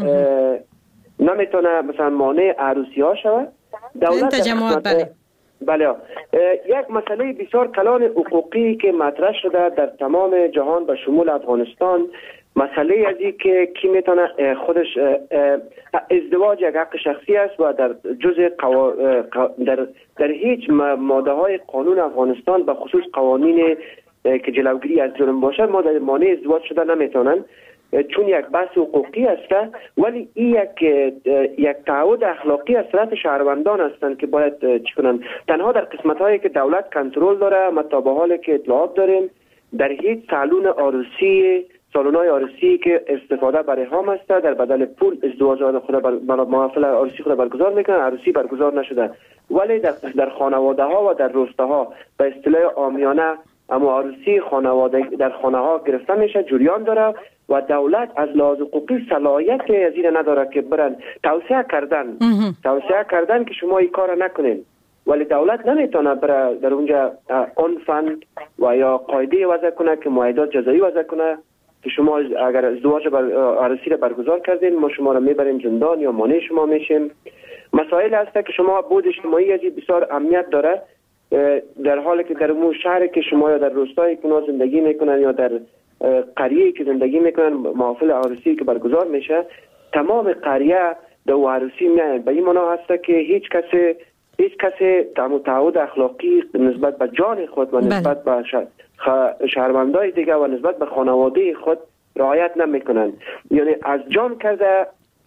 نمیتونه مثلا مانع عروسی ها شود، دولت تجمعات بله بله یک مسئله بسیار کلان حقوقی که مطرح شده در تمام جهان به شمول افغانستان، مسئله ازی که کی میتونه خودش ازدواج یک حق شخصی است و در جزء قوا... در در هیچ ماده های قانون افغانستان به خصوص قوانین که جلوگیری از ظلم باشه ما در مانع ازدواج شده نمیتونن، چون یک بحث حقوقی است. ولی این یک یک تعهد اخلاقی از طرف شهروندان هستند که باید چی کنن. تنها در قسمت هایی که دولت کنترل داره، ما تا به حال که اطلاعات داریم در هیچ سالون عروسی سالون‌های عروسی که استفاده برای هم است در بدل پول ازدواج خود بر محافل عروسی خود برگزار میکنن، عروسی برگزار نشده. ولی در در خانواده ها و در روستاها به اصطلاح عامیانه اما عروسی خانواده در خانه ها گرفته میشه، جریان داره و دولت از لحاظ حقوقی صلاحیت از این نداره که برن توصیه کردن توصیه کردن که شما این کار نکنین، ولی دولت نمیتونه برای در اونجا عنفن و یا قاعده وضع کنه که معاهدات جزایی وضع کنه که شما اگر ازدواج بر عروسی را برگزار کردین ما شما را میبریم زندان یا مانع شما میشیم. مسائل هست که شما بود اجتماعی ازی بسیار اهمیت داره، در حالی که در اون شهری که شما یا در روستایی که اونا زندگی میکنن یا در قریه که زندگی میکنن محافل عروسی که برگزار میشه تمام قریه در عروسی میاین. به این معنا هست که هیچ کسی هیچ کسی تعهد اخلاقی نسبت به جان خود و نسبت به شهروندای دیگه و نسبت به خانواده خود رعایت نمیکنن. یعنی از جان کرده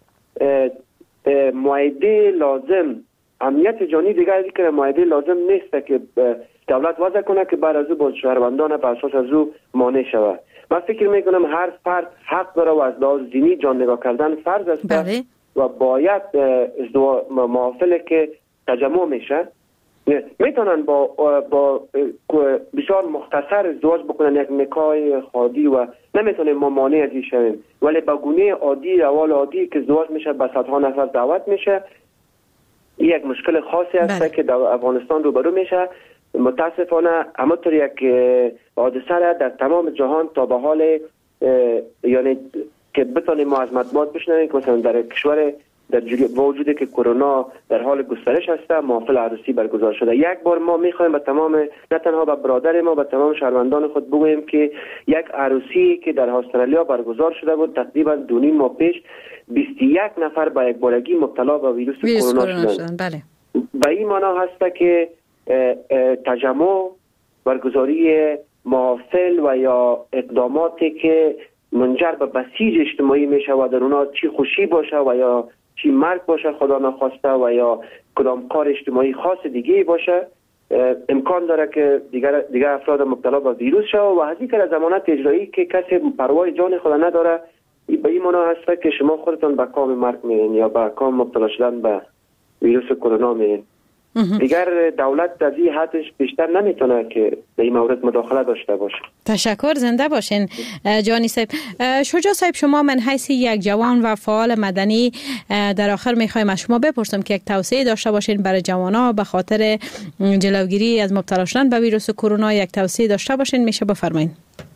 معاهده لازم امنیت جانی دیگه ازی که معاهده لازم نیست که دولت وضع کنه که بعد از او با شهروندان به اساس از او مانع شود. من فکر میکنم هر فرد حق داره و از لحاظ دینی جان نگاه کردن فرض است بله. و باید محافل که تجمع میشه میتونن با با بسیار مختصر ازدواج بکنن، یک نکاح خادی و نمیتونیم ما مانع از این شویم، ولی با گونه عادی روال عادی که ازدواج میشه با صدها نفر دعوت میشه یک مشکل خاصی است بله. که در افغانستان روبرو میشه. متاسفانه همونطور یک حادثه در تمام جهان تا به حال یعنی که بتونیم ما از مطبوعات بشنویم که مثلا در کشور در وجودی که کرونا در حال گسترش هست محافل عروسی برگزار شده. یک بار ما میخوایم به تمام نه تنها به برادر ما به تمام شهروندان خود بگوییم که یک عروسی که در استرالیا برگزار شده بود تقریبا دو نیم ماه پیش بیست و یک نفر با یک بارگی مبتلا به ویروس کرونا شدند. بله. به این معنا هست که تجمع برگزاری محافل و یا اقداماتی که منجر به بسیج اجتماعی میشه و در اونا چی خوشی باشه و یا چی مرگ باشه خدا نخواسته و یا کدام کار اجتماعی خاص دیگه باشه امکان داره که دیگر دیگر افراد مبتلا به ویروس شوه و از این که ضمانت اجرایی که کسی پروای جان خدا نداره به این معنا هست که شما خودتون به کام مرگ میرین یا به کام مبتلا شدن به ویروس کرونا میرین. دیگر دولت از این حدش بیشتر نمیتونه که به این مورد مداخله داشته باشه. تشکر، زنده باشین جانی صاحب. شجاع صاحب شما من حیث یک جوان و فعال مدنی در آخر میخوایم از شما بپرسم که یک توصیه داشته باشین برای جوانان به خاطر جلوگیری از مبتلا شدن به ویروس کرونا، یک توصیه داشته باشین میشه بفرمایید.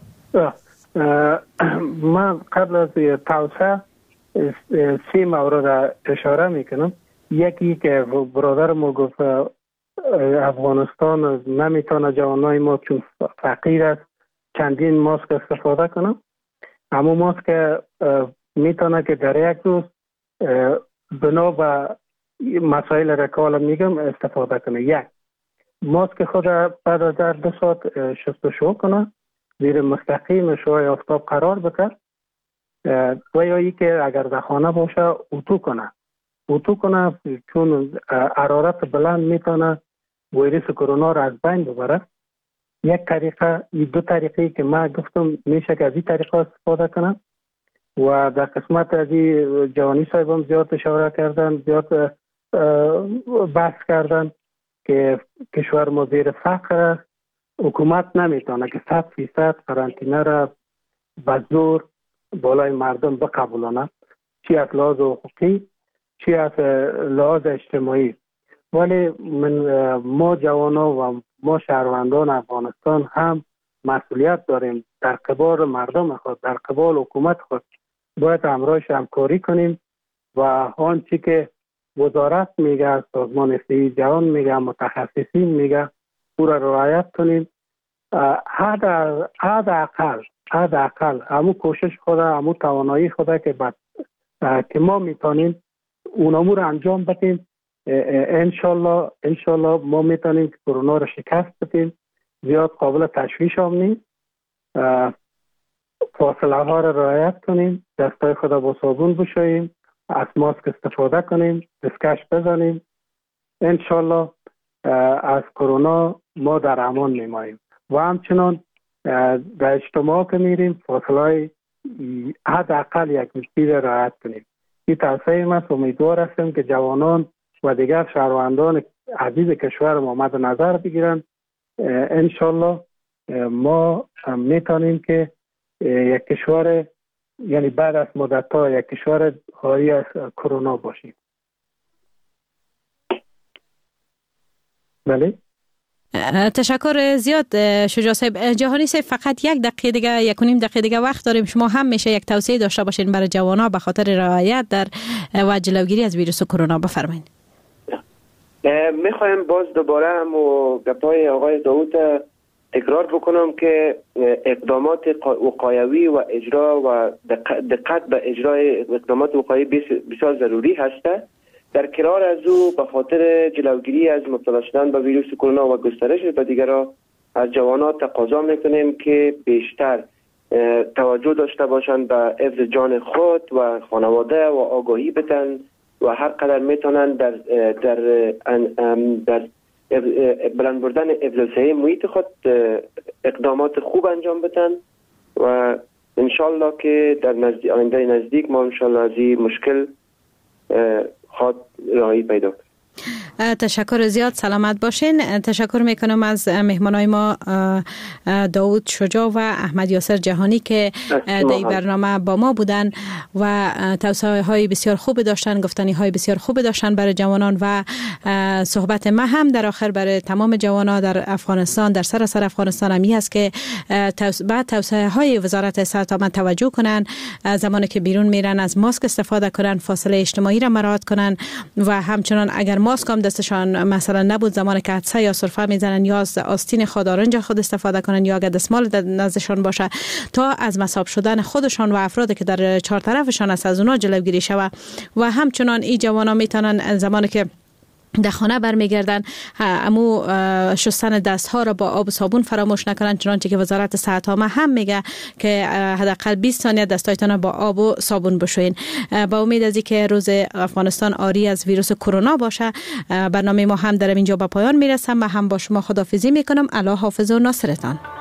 من قبل از توصیه سه مورد اشاره میکنم. یکی که برادر ما گفت افغانستان نمیتونه جوانای ما چون فقیر است چندین ماسک استفاده کنه. اما ماسک میتونه که در یک روز بنا به مسائل را که حالا میگم استفاده کنه. یک ماسک خود بعد از در دو ساعت شستشو کنه، زیر مستقیم شعاع آفتاب قرار بده و یا ای که اگر در خانه باشه اتو کنه اتو کنه چون حرارت بلند میتونه ویروس کرونا را از بین ببره. یک طریقه، دو طریقه که من گفتم میشه که از این طریقه استفاده کنه و در قسمت از این جوانی صاحب هم زیاد اشاره کردن، زیاد بحث کردن که کشور ما زیر فقر است، حکومت نمیتونه که صد فیصد قرنطینه را به زور بالای مردم بقبولانه، چی از لحاظ حقوقی چی از لحاظ اجتماعی. ولی من ما جوانا و ما شهروندان افغانستان هم مسئولیت داریم در قبال مردم خود، در قبال حکومت خود باید همراهش همکاری کنیم و آنچه که وزارت میگه، سازمان صحت جهان میگه، متخصصین میگه او را رعایت کنیم. حد حد اقل حد اقل همون کوشش خود، همون توانایی خود که بعد که ما میتونیم اون امور انجام بدیم. انشالله انشالله ما میتونیم که کرونا را شکست بدیم. زیاد قابل تشویش هم نیست. فاصله ها را رعایت کنیم، دستای خود با صابون بشوییم، از ماسک استفاده کنیم، دستکش بزنیم. انشالله از کرونا ما در امان میماییم و همچنان در اجتماع که میریم فاصله حداقل یک متری را رعایت کنیم. این توصیه من است. امیدوار هستم که جوانان و دیگر شهروندان عزیز کشور ما مد نظر بگیرند. انشالله ما میتونیم که یک کشور، یعنی بعد از مدت ها یک کشور خالی از کرونا باشیم. بله. تشکر زیاد شجاع صاحب. جهانی صاحب فقط یک دقیقه دیگه، یک و نیم دقیقه دیگه وقت داریم. شما هم میشه یک توصیه داشته باشین برای جوانا به خاطر رعایت در و جلوگیری از ویروس کرونا. بفرمایید. میخوایم باز دوباره هم و گپای آقای داوود تکرار بکنم که اقدامات وقایوی و اجرا و دقت به اجرای اقدامات وقایوی بسیار ضروری هسته. در کنار از او به خاطر جلوگیری از مبتلا شدن به ویروس کرونا و گسترش به دیگران از جوانان تقاضا میکنیم که بیشتر توجه داشته باشند به حفظ جان خود و خانواده و آگاهی بدن و هر قدر میتونن در در در بلند بردن افزایش محیط خود اقدامات خوب انجام بدن و انشالله که در نزدیک آینده نزدیک ما انشالله از این مشکل خود راهی پیدا کنیم. تشکر زیاد، سلامت باشین. تشکر میکنم از مهمانای ما داوود شجاع و احمد یاسر جهانی که در این برنامه با ما بودن و توصیه های بسیار خوب داشتن، گفتنی های بسیار خوب داشتن برای جوانان و صحبت ما هم در آخر برای تمام جوانان در افغانستان، در سراسر افغانستان همی است که بعد توصیه های وزارت صحت آمد توجه کنن، زمانی که بیرون میرن از ماسک استفاده کنن، فاصله اجتماعی را مراعات کنن و همچنان اگر ماسک هم دستشان مثلا نبود زمانی که عدسه یا سرفه میزنن یا از آستین خودآرنج خود استفاده کنن یا اگر دستمال نزدشان باشه تا از مصاب شدن خودشان و افرادی که در چهار طرفشان است از اونا جلوگیری شود. و همچنان این جوانان میتونن زمانی که در خانه برمیگردن امو شستن دست ها را با آب و صابون فراموش نکنن، چنانچه که وزارت صحت عامه هم میگه که حداقل بیست ثانیه دستایتان با آب و صابون بشوین. با امید از اینکه روز افغانستان آری از ویروس کرونا باشه، برنامه ما هم در اینجا به پایان میرسم و هم با شما خداحافظی میکنم. الله حافظ و ناصرتان.